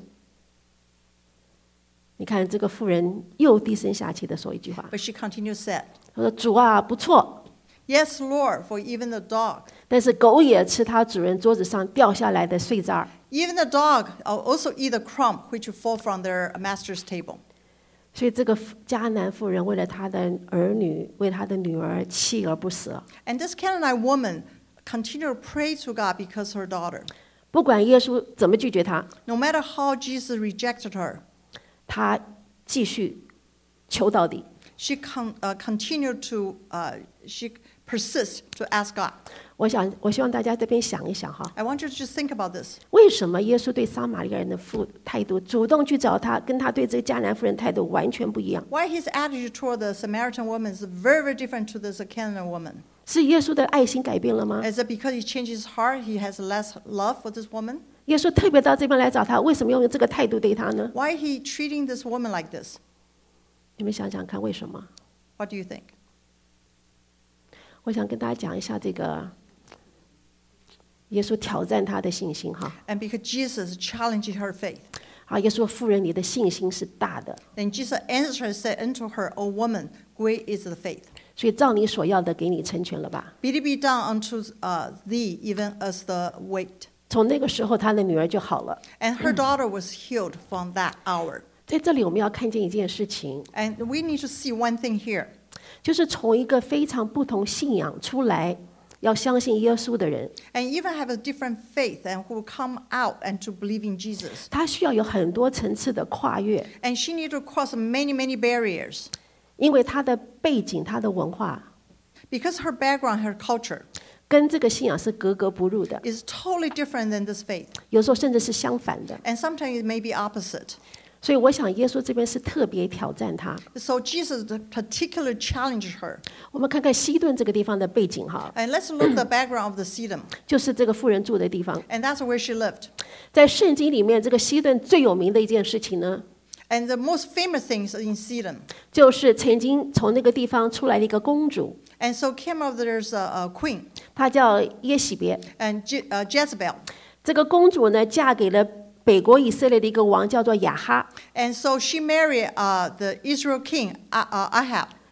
你看这个妇人又低声下气的说一句话， But she continued said, 她说：“主啊，不错， "Yes, Lord, for even the dog, 但是狗也吃它主人桌子上掉下来的碎渣儿。” even the dog also eat the crumb which fall from their master's table." 所以这个迦南妇人为了她的儿女，为她的女儿锲而不舍。 And this Canaanite woman continued to pray to God because her daughter. 不管耶稣怎么拒绝她， No matter how Jesus rejected her, 她继续求到底。 she continued to she persists to ask God. 我希望大家这边想一想哈， I want you to just think about this. 为什么耶稣对撒玛利亚人的态度，主动去找他，跟他对这个迦南妇人态度完全不一样？ Why his attitude toward the Samaritan woman is very, very different to this Canaanite woman? 是耶稣的爱心改变了吗？ Is it because he changed his heart, he has less love for this woman? 耶稣特别到这边来找他，为什么用这个态度对他呢？ Why he treating this woman like this? 你们想想看，为什么？ What do you think? 我想跟大家讲一下这个耶稣挑战他的信心哈。 And because Jesus challenged her faith. 啊，耶稣说：“妇人，你的信心是大的， Then Jesus answered and said unto her, "O woman, great is the faith. 所以照你所要的给你成全了吧。” Be it be done unto thee even as the weight." 从那个时候，他的女儿就好了。 And her daughter was healed from that hour. 在这里，我们要看见一件事情， And we need to see one thing here. 就是从一个非常不同信仰出来，要相信耶稣的人， And even have a different faith and who come out and to believe in Jesus. 他需要有很多层次的跨越， And she need to cross many, many barriers. 因为他的背景、他的文化 Because her background, her culture 跟这个信仰是格格不入的， is totally different than this faith. 有时候甚至是相反的。 And sometimes it may be opposite. 所以，我想耶稣这边是特别挑战他。 So Jesus particularly challenged her. 我们看看西顿这个地方的背景哈， And let's look at the background of the Sidon. 就是这个妇人住的地方。 And that's where she lived. 在圣经里面，这个西顿最有名的一件事情呢， And the most famous things in Sidon. 就是曾经从那个地方出来的一个公主， And so came up there's a queen 她叫耶喜别。 and Jezebel. 这个公主呢，嫁给了北国以色列的一个王，叫做亚哈。 And so she married the Israel king Ahab.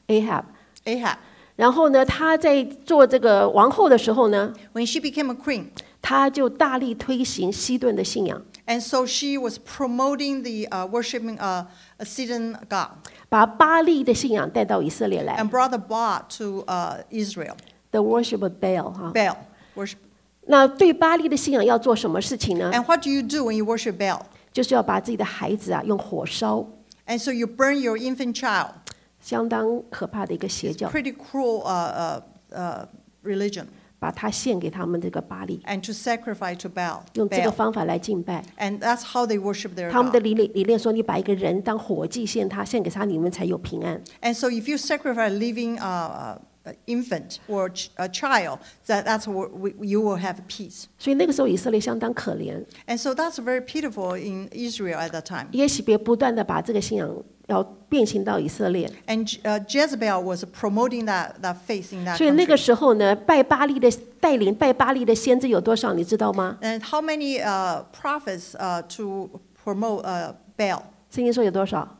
Ahab。 Ahab. 然后呢，他在做这个王后的时候呢， When she became a queen, 他就大力推行西顿的信仰， and so she was promoting the worshiping a Sidon god 把巴利的信仰带到以色列来 and brought the Baal to Israel. ，the worship of Baal 哈。 Baal worship. 那对巴利的信仰要做什么事情呢？ And what do you do when you worship Baal? 就是要把自己的孩子啊用火烧， And so you burn your infant child. 相当可怕的一个邪教， Pretty cruel religion. 把它献给他们这个巴利， And to sacrifice to Baal. 用这个 Baal. 方法来敬拜。 And that's how they worship their 他们的 god. 理念说，你把一个人当火祭献给他，你们才有平安。 And so if you sacrifice a living infant or a child, that's where you will have peace. 所以那个时候以色列相当可怜， And so that's very pitiful in Israel at that time. 耶洗别不断的把这个信仰要变形到以色列， And Jezebel was promoting that faith in that 所以那个 country. 时候呢，带领拜巴利的先知有多少，你知道吗？ And how many prophets to promote Baal? 圣经说有多少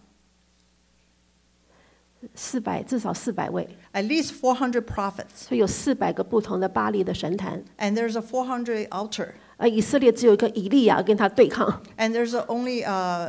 ？400，至少400位， At least 400 prophets. 所以有400个不同的巴利的神坛。 And there's a 400 altar. 而以色列只有一个以利亚跟他对抗， And there's only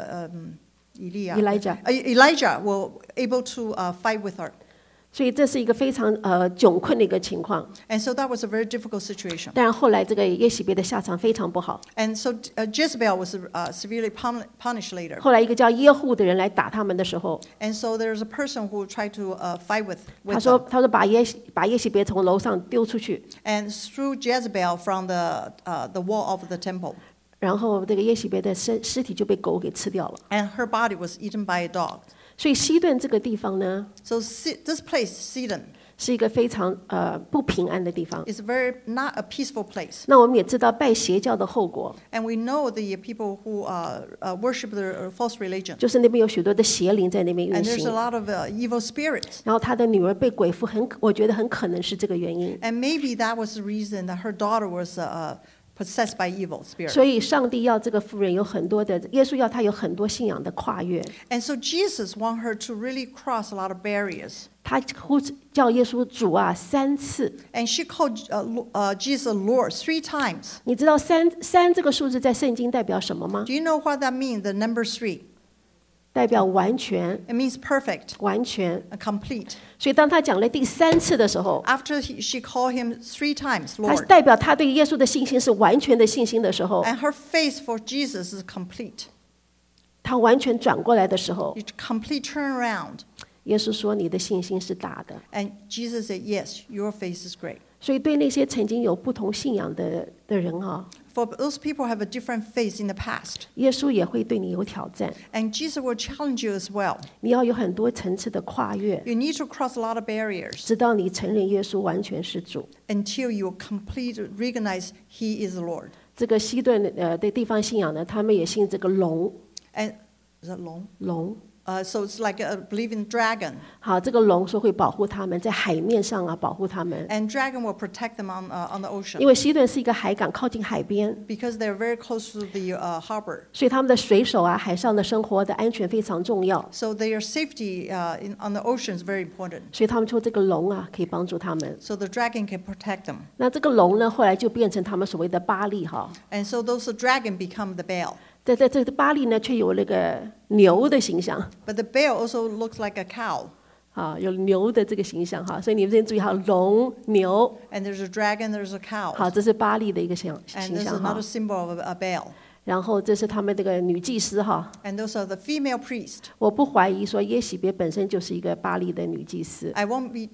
Elijah. Elijah will able to fight with her. 所以这是一个非常窘困的一个情况。 And so that was a very difficult situation. 当然后来这个耶洗别的下场非常不好， And so Jezebel was severely punished later. 后来一个叫耶户的人来打他们的时候， And so there's a person who tried to fight with 他说 them 把耶洗别从楼上丢出去， and threw Jezebel from the wall of the temple. 然后这个耶洗别的尸体就被狗给吃掉了。 And her body was eaten by a dog. 所以西顿这个地方呢， So this place, Sidon, 是一个非常不平安的地方。 is very not a peaceful place. 那我们也知道拜邪教的后果， And we know the people who worship the false religion. 就是那边有许多的邪灵在那边运 And there's a 行， lot of evil spirits. 然后他的女儿被鬼附，我觉得很可能是这个原因。 And maybe that was the reason that her daughter was possessed by evil spirits. 所以上帝要这个妇人有很多的，耶稣要她有很多信仰的跨越。 And so Jesus want her to really cross a lot of barriers. 他叫耶稣主啊3次。 And she called Jesus Lord 3 times. 你知道三这个数字在圣经代表什么吗？ Do you know what that means, the number 3? 代表完全， It means perfect 完全。 and complete. 所以当他讲了第3次的时候， After she called him 3 times 他 Lord. 代表他对耶稣的信心是完全的信心的时候， And her faith for Jesus is complete. 他完全转过来的时候， It complete turnaround. 耶稣说你的信心是大的。 And Jesus said, yes, your faith is great. 所以对那些曾经有不同信仰的人啊， For those people have a different faith in the past. 耶稣也会对你有挑战。 And Jesus will challenge you as well. 你要有很多层次的跨越， You need to cross a lot of barriers 直到你承认耶稣完全是主。 until you recognize He is the Lord. 这个西顿的地方信仰呢，他们也信这个龙。 And is that long? 龙， So it's like a believing dragon. 好，这个龙说会保护他们，在海面上啊保护他们， And dragon will protect them on the ocean. 因为西顿是一个海港，靠近海边， Because they're very close to the harbor. 所以他们的水手啊，海上的生活的安全非常重要。 So their safety on the ocean is very important. 所以他们说这个龙啊，可以帮助他们。 So the dragon can protect them. 那这个龙呢，后来就变成他们所谓的巴利哈。 And so those dragon become the Baal. 在这个巴利呢，却有那个牛的形象 But the Baal also looks like a cow. 啊，有牛的这个形象哈。所以你们先注意哈，龙、牛， And there's a dragon, there's a cow. 好，这是巴利的一个形 And there's 象哈 another。symbol of a Baal. 然后这是他们这个女祭司哈。 And those are the female priests. 我不怀疑说耶洗别本身就是一个巴利的女祭司， I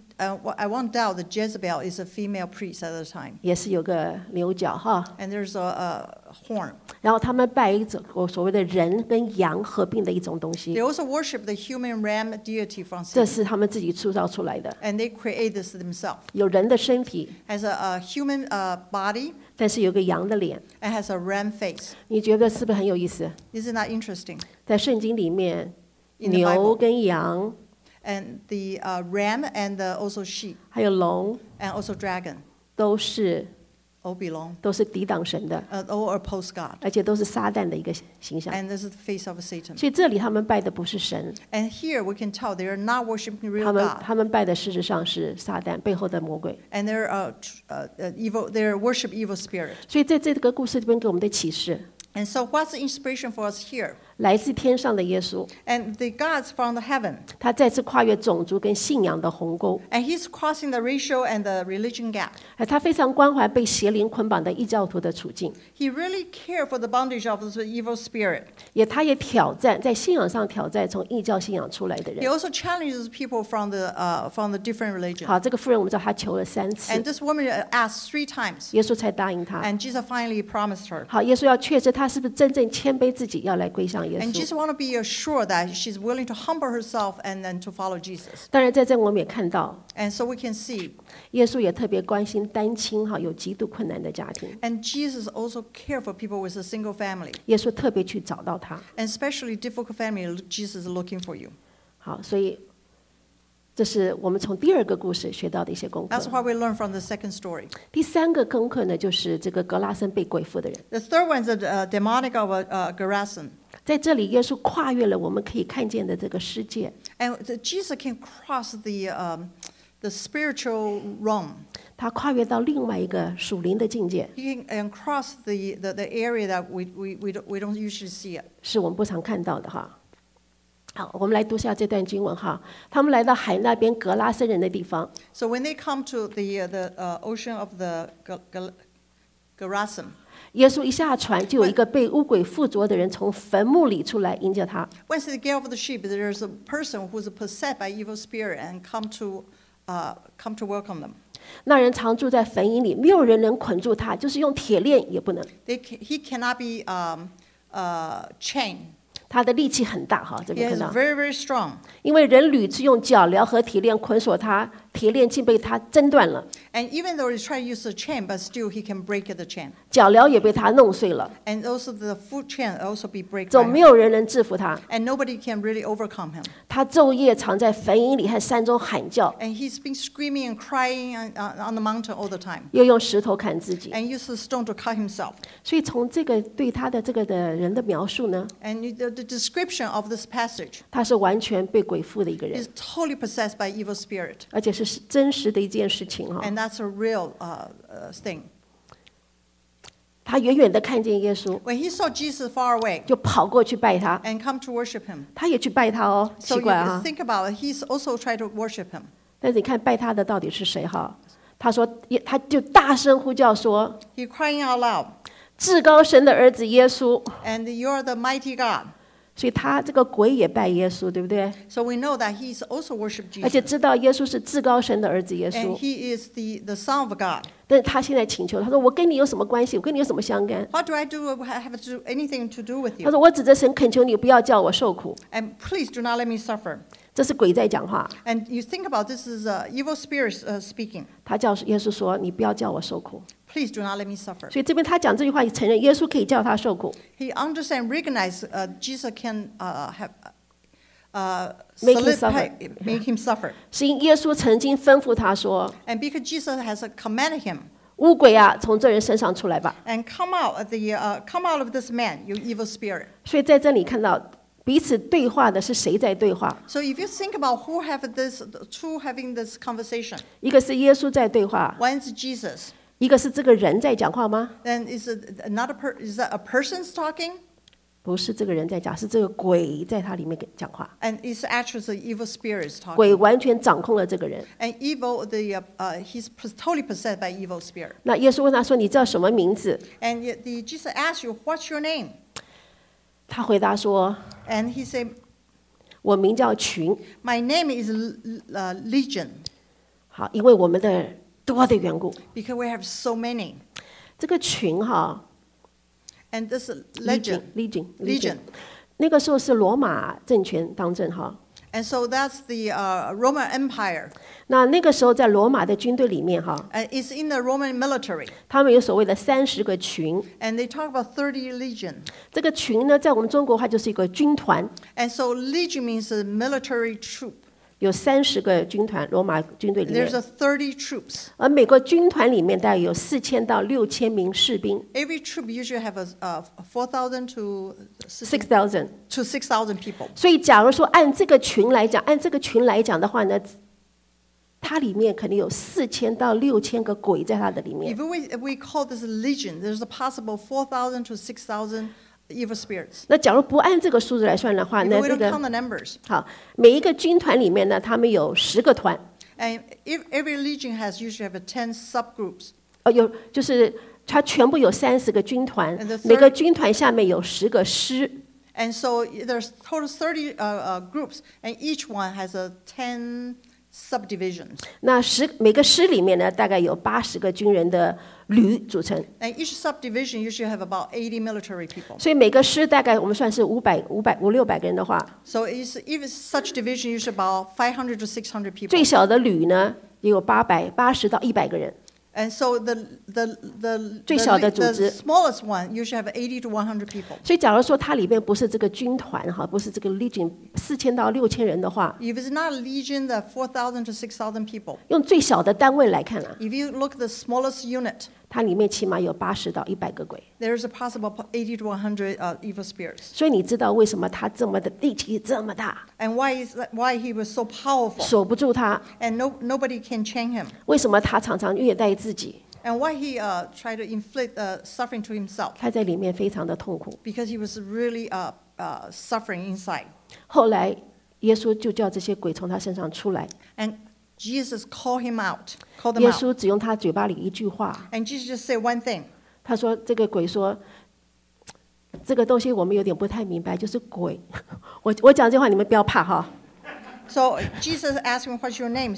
won't doubt that Jezebel is a female priest at the time. 也是有个牛角哈。 And there's a horn. 然后他们拜一种所谓的人跟羊合并的一种东 They 西， also worship the human ram deity from 这 Sidon. 是他们自己塑造出来的。 And they create this themselves. 有人的身体， Has a human body 但是有个羊的脸， and has a ram face. 你觉得是不是很有意思？ Isn't that interesting? 在圣经里面， In the 牛 Bible. 跟羊， And the ram and also sheep 还有龙， and also dragon 都是 all belong, 都是抵挡神的， all oppose God. 而且都是撒旦的一个形象。 And this is the face of Satan. 所以这里他们拜的不是神， And here we can tell they are not worshiping real 他们 God. 他们拜的事实上是撒旦背后的魔鬼。 And they're evil. They worship evil spirit. 所以在这个故事里边给我们的启示， And so, what's the inspiration for us here? 来自天上的耶稣， And the God's from the heaven, 他再次跨越种族跟信仰的鸿沟， and He's crossing the racial and the religion gap. 他非常关怀被邪灵捆绑的异教徒的处境， He really cared for the bondage of the evil spirit. 他也挑战在信仰上挑战从异教信仰出来的 He 人。 also challenges people from the different religion. 好，这个妇人我们知道她求了3次 And，this woman asked 3 times, 耶稣才答应她。 and Jesus finally promised her. 好，耶稣要确认她是不是真正谦卑自己，要来归向耶 And 稣。 Jesus want to be assured that she's willing to humble herself and then to follow Jesus. 当然，在这我们也看到， And so we can see, 耶稣也特别关心单亲有极度困难的家庭， and Jesus also care for people with a single family, 耶稣特别去找到他。 and especially difficult family. Jesus is looking for you. 好，所以这是我们从第2个故事学到的一些功课 That's。what we learn from the second story. 第3个功课呢，就是这个格拉森被鬼附的人。 The third one is the demonic of Gerasim. 在这里，耶稣跨越了我们可以看见的这个世界， And Jesus can cross the spiritual realm. 他跨越到另外一个属灵的境界， He can cross the area that we don't usually see it. 是我们不常看到的哈。好，我们来读下这段经文哈。他们来到海那边格拉森人的地方， So when they come to the ocean of the Gerasim, 耶稣一下船，就有一个被污鬼附着的人从坟墓里出来迎接他。 once they get off the ship, there's a person who's possessed by evil spirit and come to welcome them. 那人常住在坟茔里，没有人能捆住他，就是用铁链也不能。 He cannot be chained. 他的力气很大哈，这 He 边 is 看到， very, very strong. 因为人屡次用脚镣和铁链捆锁他，铁链竟被他挣断了， And even though he tried to use the chain, but still he can break the chain. 脚镣也被他弄碎了， And also the foot chain also be break 总 by 没 him. 有人能制服他。 And nobody can really overcome him. 他昼夜常在坟茔里和山中喊叫， And he's been screaming and crying on the mountain all the time. 又用石头砍自己。 And used the stone to cut himself. 所以从这个对他的这个的人的描述呢， And the description of this passage 他是完全被鬼附的一个人 is，totally possessed by evil spirit. 而且是真实的一件事情哈。 And that's a real thing. 他远远的看见耶稣， When he saw Jesus far away 就跑过去拜他， and come to worship him. 他也去拜他哦， So 奇 you 怪啊。 think about it, he's also tried to worship him. 但是你看拜他的到底是谁哈？他说，他就大声呼叫说 He crying out loud, 至高神的儿子耶稣。 and you're the mighty God. 所以他这个鬼也拜耶稣，对不对？ So we know that he's also worshiped 而且 Jesus. 知道耶稣是至高神的儿子耶 And 稣。 he is the Son of God. 但是他现在请求，他说：“我跟你有什么关系？我跟你有什么相干 What do I do? Have to do anything to do with？” 他 you? 说：“我指着神恳求你，不要叫我受苦。 And please do not let me suffer. ” 这是鬼在讲话。 And you think about this is evil spirits speaking. 他叫耶稣说：“你不要叫我受苦。 Please do not let me suffer. ” 所以这边他讲这句话，也承认耶稣可以叫他受苦。 He understand, recognize Jesus can Make him suffer. make him suffer. 是因耶稣曾经吩咐他说 And because Jesus has commanded him,：“ 污鬼啊，从这人身上出来吧。 and come out of this man, you evil spirit. ” 所以在这里看到彼此对话的是谁在对话？ So if you think about who have two having this conversation, 一个是耶稣在对话， one is Jesus, 一个是这个人在讲话吗？ then is that a person's talking? 不是这个人在讲，是这个鬼在他里面讲话。 And it's actually the evil spirits 鬼 talking. 完全掌控了这个人。 And evil, he's totally possessed by evil spirit. 那耶稣问他说：“你叫什么名字 And yet Jesus asked you, what's your name? 他回答说 And he said,：“ 我名叫群。 my name is Legion, ” 好，因为我们的多的缘故， because we have so many. 这个群哈 And this Legion. 那个时候是罗马政权当政哈。 And so that's the Roman Empire. 那个时候在罗马的军队里面哈， It's in the Roman military. 他们有所谓的30个群。 And they talk about 30 legion. 这个群呢，在我们中国话就是一个军团。 And so legion means a military troop. 有30个军团，罗马军队里面 There's，a 30 troops. 而每个军团里面大概有4000到6000名士兵 Every troop usually have 4,000 to ，6000。 6,000 people. 所以，假如说按这个群来讲的话呢，它里面肯定有4000到6000个鬼在它的里面。 If we call this a legion, there's a possible 4,000 to 6,000 evil spirits. 那假如不按这个数字来算的话， If 那 we 这 don't 个 count the numbers. 好，每一个军团里面呢，他们有10个团， And if every legion has usually have 10 subgroups. 就是它全部有30个军团 And the， 每个军团下面有10个师。 And so there's total 30 groups, and each one has 10 subdivisions. 那每个师里面呢，大概有80个军人的旅组成， And each subdivision usually have about 80 military people. 所以每个师大概我们算是500-600个人的话， So if it's such division, usually about 500 to 600 people. 最小的旅呢也有80到100个人。 And so the 最小的组织 smallest one usually have 80 to 100 people. 所以假如说它里面不是这个军团哈，不是这个 legion 4000到6000人的话， If it's not a legion, the 4,000 to 6,000 people. 用最小的单位来看啊， If you look at the smallest unit, 它里面起码有80到100个鬼。 there's a possible 80 to 100 evil spirits. 所以你知道为什么他这么的力气这么大， And why he was so powerful, 守不住他？ and nobody can chain him. 为什么他常常虐待自己？ And why he tried to inflict suffering to himself, 他在里面非常的痛苦。 because he was really suffering inside. 后来耶稣就叫这些鬼从他身上出来。 And Jesus called them 耶 out. 稣只用他嘴巴里一句话， And Jesus just said one thing. 他说：“这个鬼说，这个东西我们有点不太明白，就是鬼。我讲这话你们不要怕哈。 So Jesus asked him, "What's your name?"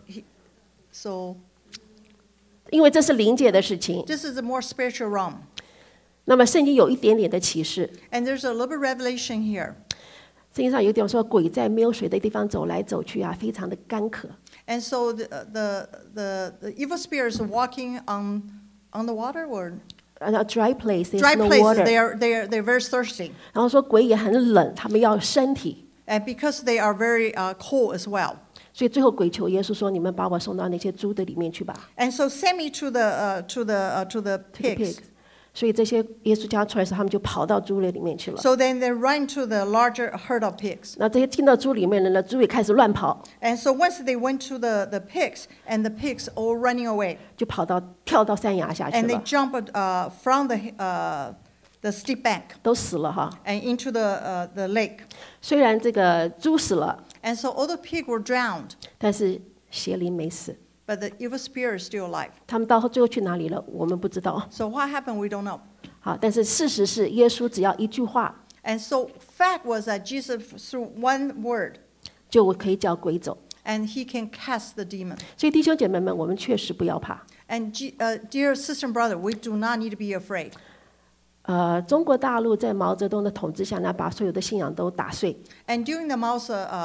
So 因为这是灵界的事情。 this is a more spiritual realm. 那么圣经有一点点的启示， And there's a little bit revelation here. 圣经上有一点说，鬼在没有水的地方走来走去啊，非常的干渴。 And so the evil spirits are walking on the water or dry place, there's dry no places. water. They're very thirsty. 然后说鬼也很冷，他们要身体， And because they are very cold as well. 所以最后鬼求耶稣说：“你们把我送到那些猪的里面去吧。” And so send me to the pigs. 所以这些耶稣叫出来的时候，他们就跑到猪的里面去了。 So then they run to the larger herd of pigs. 那这些进到猪里面的呢，猪也开始乱跑， And so once they went to the pigs, and the pigs all running away, 就跳到山崖下去 and they 了， jumped from the steep bank 都死了哈。 and into the lake. 虽然这个猪死了， And so all the pigs were drowned, 但是邪灵没死。 but the evil spirit is still alive. 他们到最后去哪里了？我们不知道。 So what happened, we don't know. 好，但是事实是，耶稣只要一句话， And so fact was that Jesus, through one word, 就可以叫鬼走。 and he can cast the demon. 所以弟兄姐妹们，我们确实不要怕。 And dear sister and brother, we do not need to be afraid. 中国大陆在毛泽东的统治下呢，把所有的信仰都打碎。 And during the Mao's,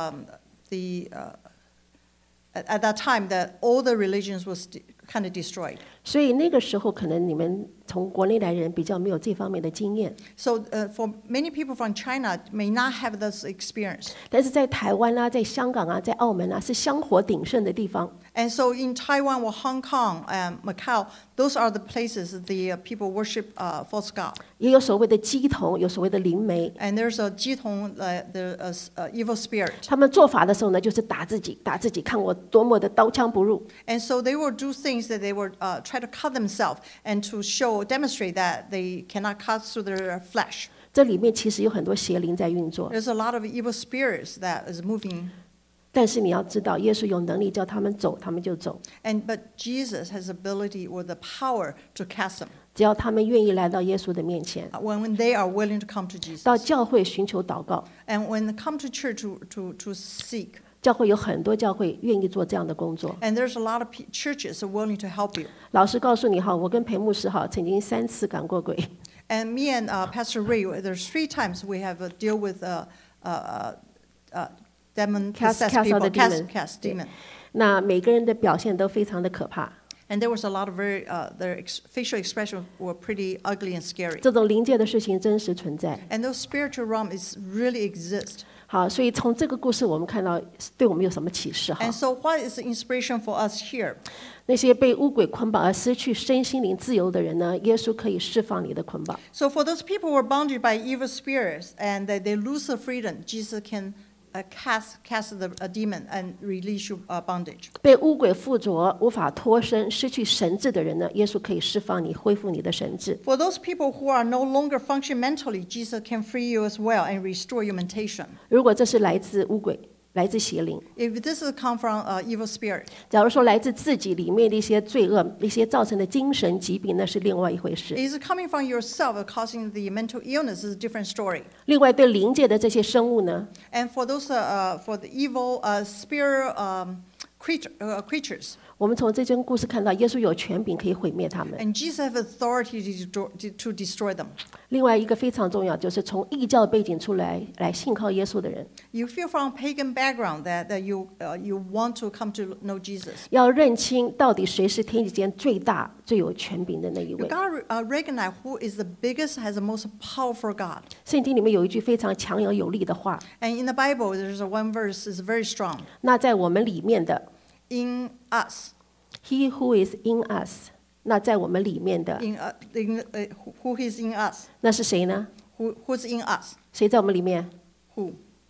at that time, that all the religions was kind of destroyed. 所以那个时候，可能你们从国内来人比较没有这方面的经验， So for many people from China may not have this experience. 但是在台湾啊，在香港啊，在澳门啊，是香火鼎盛的地方。 And so in Taiwan or Hong Kong and Macau, those are the places the people worship false god. 也有所谓的鸡童，有所谓的灵媒。 And there's a jitong, the evil spirit. 他们做法的时候呢，就是打自己，看我多么的刀枪不入。 And so they will do things that they will try to cut themselves and to demonstrate that they cannot cut through their flesh. 这里面其实有很多邪灵在运作， There's a lot of evil spirits that is moving. 但是你要知道，耶稣有能力叫他们走，他们就走； But Jesus has ability or the power to cast them 只要他们愿意来到耶稣的面前， when they are willing to come to Jesus. 到教会寻求祷告。 And when they come to church to seek. 教会有很多教会愿意做这样的工作。 And there's a lot of churches are willing to help you. 老实告诉你哈，我跟裴牧师哈曾经3次赶过鬼。 And me and Pastor Ray, there's 3 times we have deal with demon possessed Cast people, out the demon. cast demon. 那每个人的表现都非常的可怕。 And there was a lot of their facial expressions were pretty ugly and scary. 这种灵界的事情真实存在。 And those spiritual realm is really exist. 好，所以从这个故事我们看到对我们有什么启示哈？ And so, what is the inspiration for us here? 那些被污鬼捆绑而失去身心灵自由的人呢，耶稣可以释放你的捆绑。 So, for those people who are bounded by evil spirits and they lose their freedom, Jesus can cast the demon and release you bondage. 被污鬼附着无法脱身、失去神智的人呢，耶稣可以释放你，恢复你的神智。 For those people who are no longer functioning mentally, Jesus can free you as well and restore your mentation. 如果这是来自污鬼、来自邪灵， If this is come from evil spirit, 假如说来自自己里面的一些罪恶、一些造成的精神疾病，那是另外一回事。 is it coming from yourself causing the mental illness is a different story. 另外，对灵界的这些生物呢， And for those for the evil spirit creatures, 我们从这件故事看到，耶稣有权柄可以毁灭他们。 and Jesus has authority to destroy them. 另外一个非常重要，就是从异教背景出来信靠耶稣的人， You feel from pagan background that you want to come to know Jesus. 要认清到底谁是天地间最大、最有权柄的那一 You 位。 gotta recognize who is the biggest, has the most powerful God. 圣经里面有一句非常强而有力的话， And in the Bible, there's one verse is very strong. 那在我们里面的 In us, He who is in us， 那在我们里面的 who is in us? 那是谁呢？ Who's in us? 谁在我们里面？ Who?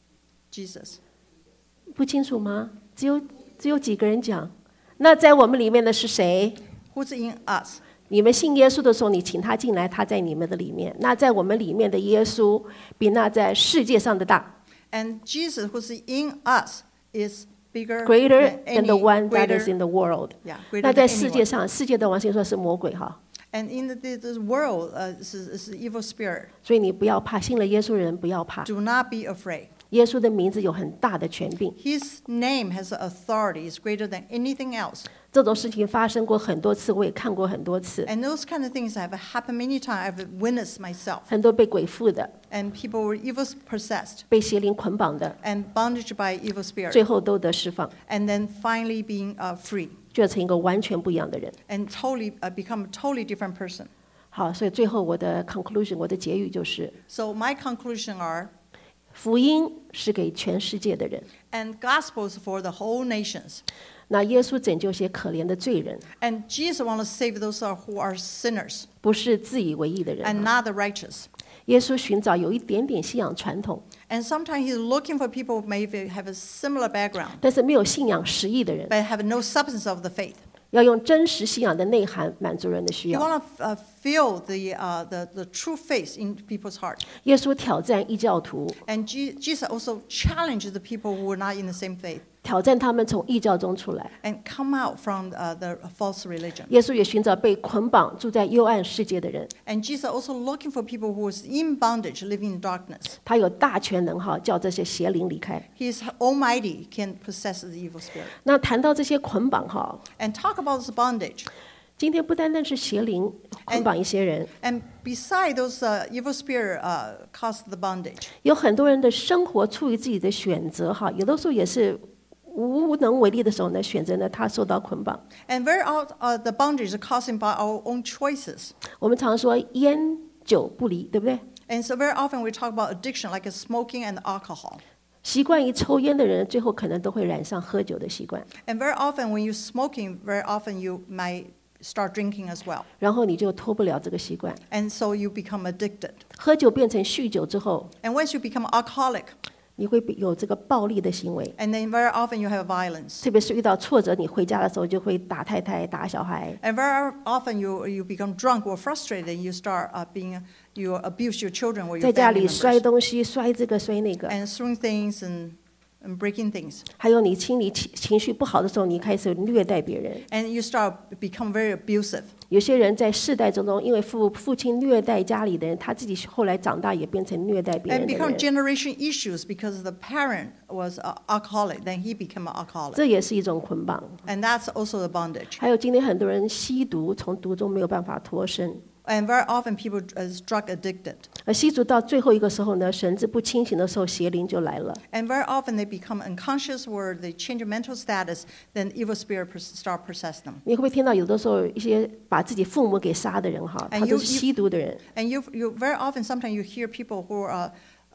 Jesus. 不清楚吗？只有几个人讲。那在我们里面的是谁？ Who's in us? 你们信耶稣的时候，你请他进来，他在你们的里面。那在我们里面的耶稣，比那在世界上的大。 And Jesus, who's in us, is bigger Greater than the any one that is greater. in the world. Yeah, 那 greater 在 than 世界 anyone. 上，世界的王先说是魔鬼哈， And in this world, is evil spirit. 所以你不要怕，信了耶稣的人不要怕。 Do not be afraid. 耶稣的名字有很大的权柄， His name has authority. It's greater than anything else. 这种事情发生过很多次，我也看过很多次， And those kind of things have happened many times. I've witnessed myself. 很多被鬼附的， And people were evil possessed 被邪灵捆绑的， and bondage by evil 最 spirit. 后都得释放， And then finally being free 就成一个完全不一样的人。 and totally become a totally different person. 好，所以最后我的 conclusion， 我的结语就是， So my conclusion are, 福音是给全世界的人。 and gospels for the whole nations. 那耶稣拯救些可怜的罪人， And Jesus wants to save those who are sinners 不是自以为意的人 and 啊。 not the righteous. 耶稣寻找有一点点信仰传统， And sometimes he's looking for people who may have a similar background, 但是没有信仰实意的人， but have no substance of the faith. 要用真实信仰的内涵满足人的需 He 要。 wants to feel the true faith in people's heart. 耶稣挑战异教徒， And Jesus also challenges the people who are not in the same faith 挑战他们从异教中出来。 and come out from the false religion. 耶稣也寻找被捆绑住在幽暗世界的人， And Jesus also looking for people who is in bondage, living in darkness. 他有大权能哈，叫这些邪灵离开。 He is almighty, can possess the evil spirit. 那谈到这些捆绑哈， And talk about this bondage. 今天不单单是邪灵捆绑一些人， And beside those evil spirit cause the bondage. 有很多人的生活出于自己的选择哈，有的时候也是无能为力的时候呢，选择呢他受到捆绑。 And very often the bondage is caused by our own choices. 我们常说烟酒不离，对不对？ And so very often we talk about addiction like smoking and alcohol. 习惯于抽烟的人，最后可能都会染上喝酒的习惯， And very often when you're smoking, very often you might start drinking as well. 然后你就脱不了这个习惯。 And so you become addicted. 喝酒变成酗酒之后， And once you become alcoholic, 你会有这个暴力的行为， and then very often you have violence. 特别是遇到挫折，你回家的时候就会打太太、打小孩。 And very often you become drunk or frustrated and you start you abuse your children or 在 your 家 family 里摔 members. 东西，摔这个摔那个， And throwing things and breaking things. 还有你心里情绪不好的时候，你开始虐待别人。 And you start become very abusive. 有些人在世代中，因为父亲虐待家里的人，他自己后来长大也变成虐待别 And 人的 become 人， generation issues because the parent was alcoholic, then he became an alcoholic. 这也是一种捆绑。 And that's also the bondage. 还有今天很多人吸毒，从毒中没有办法脱身。 And very often people is drug addicted. 而吸毒到最后一个时候呢，神志不清醒的时候，邪灵就来了。 And very often they become unconscious or they change their mental status, then evil spirit start possess them. 你会不会听到有的时候一些把自己父母给杀的人哈， And 他都是吸毒的人， And you very often sometimes you hear people who are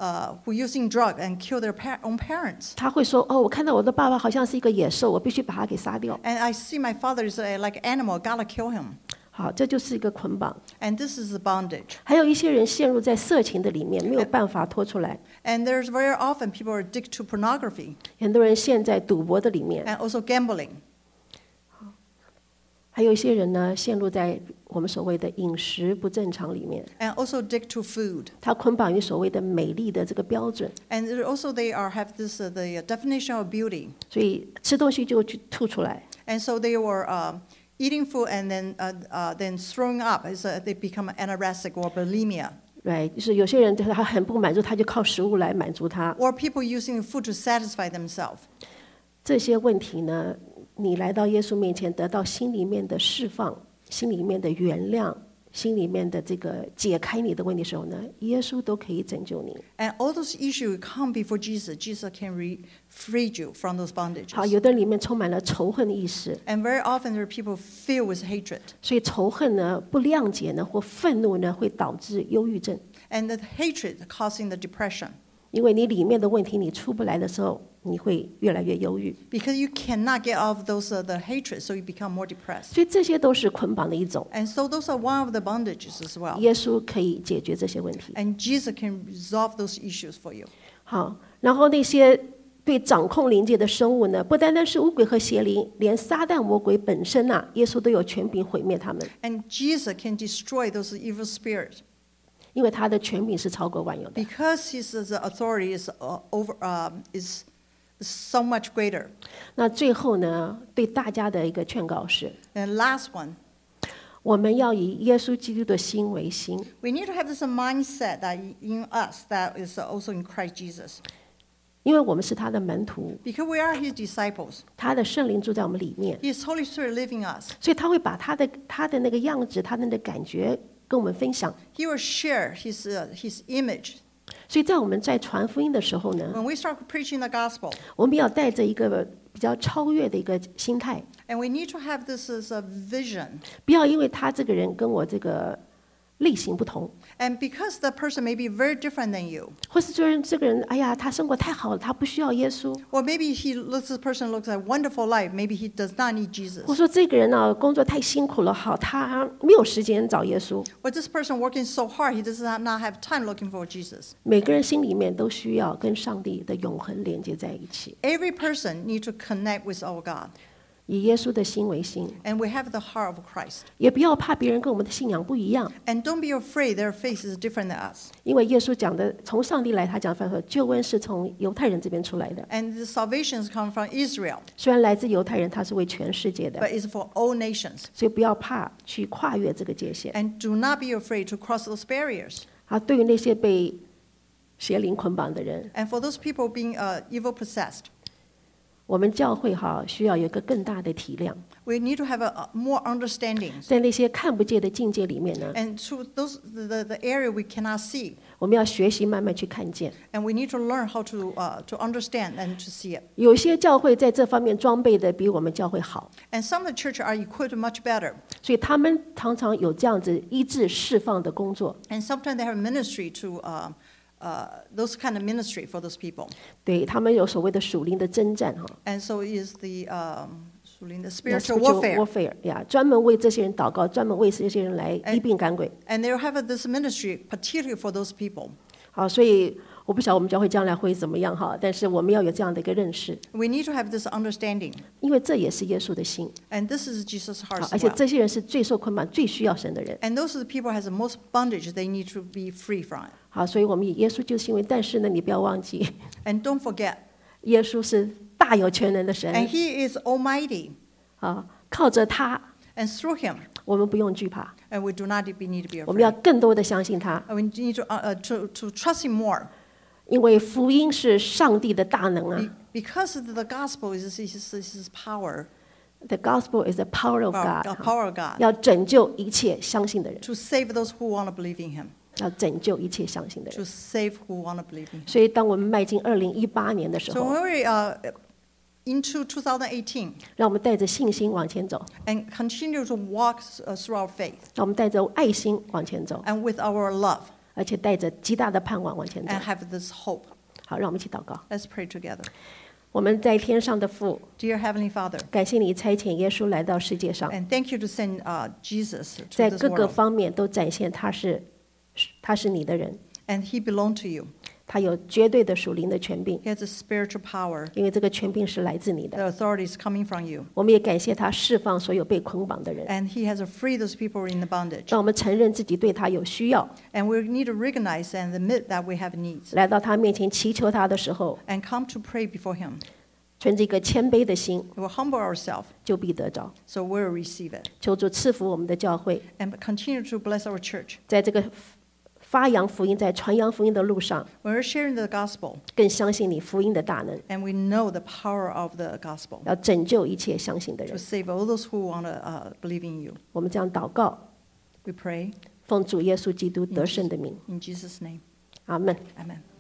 who using drug and kill their own parents. 他会说：“哦，我看到我的爸爸好像是一个野兽，我必须把他给杀掉。” And I see my father is like an animal, gotta kill him. 好，这就是一个捆绑。 And this is the bondage. 还有一些人陷入在色情的里面，没有办法脱出来。 And there's very often people are addicted to pornography 很多人陷在赌博的里面， and also gambling. 还有一些人呢，陷入在我们所谓的饮食不正常里面。 And also addicted to food. 他捆绑于所谓的美丽的这个标准， And also they have this the definition of beauty. 所以吃东西就去吐出来。 And so they were eating food and then throwing up. They become anorexic or bulimia. Right， 就是有些人他很不满足，他就靠食物来满足他。 Or people using food to satisfy themselves. 这些问题呢，你来到耶稣面前，得到心里面的释放，心里面的原谅，心里面的这个解开你的问题的时候呢，耶稣都可以拯救你。 And all those issues come before Jesus. Jesus can free you from those bondages. 好，有的人里面充满了仇恨的意识， And very often there are people filled with hatred. 所以仇恨呢、不谅解呢或愤怒呢，会导致忧郁症。 And the hatred causing the depression. 因为你里面的问题你出不来的时候，你会越来越忧郁。 Because you cannot get off the hatred, so you become more depressed. 所以这些都是捆绑的一种。 And so those are one of the bondages as well. 耶稣可以解决这些问题。 And Jesus can resolve those issues for you. 好，然后那些对掌控灵界的生物呢，不单单是污鬼和邪灵，连撒旦魔鬼本身啊，耶稣都有权柄毁灭他们， And Jesus can destroy those evil spirits 因为他的权柄是超过万有的。 because his authority is so much greater. 那最后呢，对大家的一个劝告是， And last one, 我们要以耶稣基督的心为心， we need to have this mindset that in us that is also in Christ Jesus. 因为我们是他的门徒， Because we are his disciples. 他的圣灵住在我们里面， His Holy Spirit living in us. 所以他会把他的那个样子，他的那个感觉跟我们分享。 He will share his image. 所以在我们在传福音的时候呢， When we start preaching the gospel, 我们要带着一个比较超越的一个心态， and we need to have this as a vision. 不要因为他这个人跟我这个类型不同， And because the person may be very different than you, 或是说这个人，哎呀，他生活太好了，他不需要耶稣； or maybe this person looks like a wonderful life, maybe he does not need Jesus. 或说这个人呢、工作太辛苦了，好，他没有时间找耶稣。 Or this person working so hard, he does not have time looking for Jesus. 每个人心里面都需要跟上帝的永恒连接在一起， Every person needs to connect with our God. 以耶稣的心为心， And we have the heart of Christ. 也不要怕别人跟我们的信仰不一样， And don't be afraid their faith is different than us. 因为耶稣讲的从上帝来，他讲反说救恩是从犹太人这边出来的， And the salvations come from Israel, 虽然来自犹太人，他是为全世界的， but it's for all nations. 所以不要怕去跨越这个界限。 And do not be afraid to cross those barriers. 好，对于那些被邪灵捆绑的人， And for those people being evil possessed, 我们教会哈需要有一个更大的体谅， we need to have a more understanding. 在那些看不见的境界里面呢， And to the area we cannot see, 我们要学习慢慢去看见。 and we need to learn how to understand and to see it. 有些教会在这方面装备的比我们教会好， And some of the church are equipped much better. 所以他们常常有这样子医治释放的工作。 And sometimes they have ministry to those kind of ministry for those people. 对他们有所谓的属灵的征战哈 And so is the 那 spiritual warfare. warfare 呀，专门为这些人祷告，专门为这些人来医病赶鬼。 And they'll have this ministry particularly for those people. 好，所以我不晓得我们教会将来会怎么样哈，但是我们要有这样的一个认识， We need to have this understanding. 因为这也是耶稣的心。 And this is Jesus' 好 heart， 而 as 且 well. 这些人是最受捆绑、最需要神的人。 And those are the people who has the most bondage they need to be free from. 好，所以我们以耶稣救心为，但是呢，你不要忘记， And don't forget, 耶稣是大有全能的神 and He is Almighty. 啊，靠着他， And through Him, 我们不用惧怕， and we do not need to be 我们要 afraid. 更多的相信他， And we need to trust Him more. 因为福音是上帝的大能啊。 Because the gospel is His power, The gospel is the power of the God， power of God, 要拯救一切相信的人， to save those who want to believe in Him, 要拯救一切相信的 to 人。 save who want to believe in Him. 所以，当我们迈进2018年的时 So 候， when we're into 2018, 让我们带着信心往前走， and continue to walk through our faith, 让我们带着爱心往前走， and with our love, 而且带着极大的盼望往前走。 and have this hope. 好，让我们一起祷告。 Let's pray together. 我们在天上的父， Dear Heavenly Father, 感谢你差遣耶稣来到世界上， and thank you to send Jesus 在 to this 各个 world. 方面都展现他是你的人， And he belonged to you. 他有绝对的属灵的权柄， He has a spiritual power. 因为这个权柄是来自你的。 The authority is coming from you. 我们也感谢他释放所有被捆绑的人， And he has freed those people in the bondage. 让我们承认自己对他有需要， And we need to recognize and admit that we have needs. 来到他面前祈求他的时候， And come to pray before him. 存着一个谦卑的心， We will humble ourselves 就必得着。 so we'll receive it. 求主赐福我们的教会， And continue to bless our church. 在这个发扬福音、在传扬福音的路上， When we're sharing the gospel, 更相信你福音的大能， and we know the power of the gospel 要拯救一切相信的 to 人。 save all those who want to believe in you. 我们这样祷告， We pray 奉主耶稣基督得胜的名， in Jesus' name. 阿门。 Amen.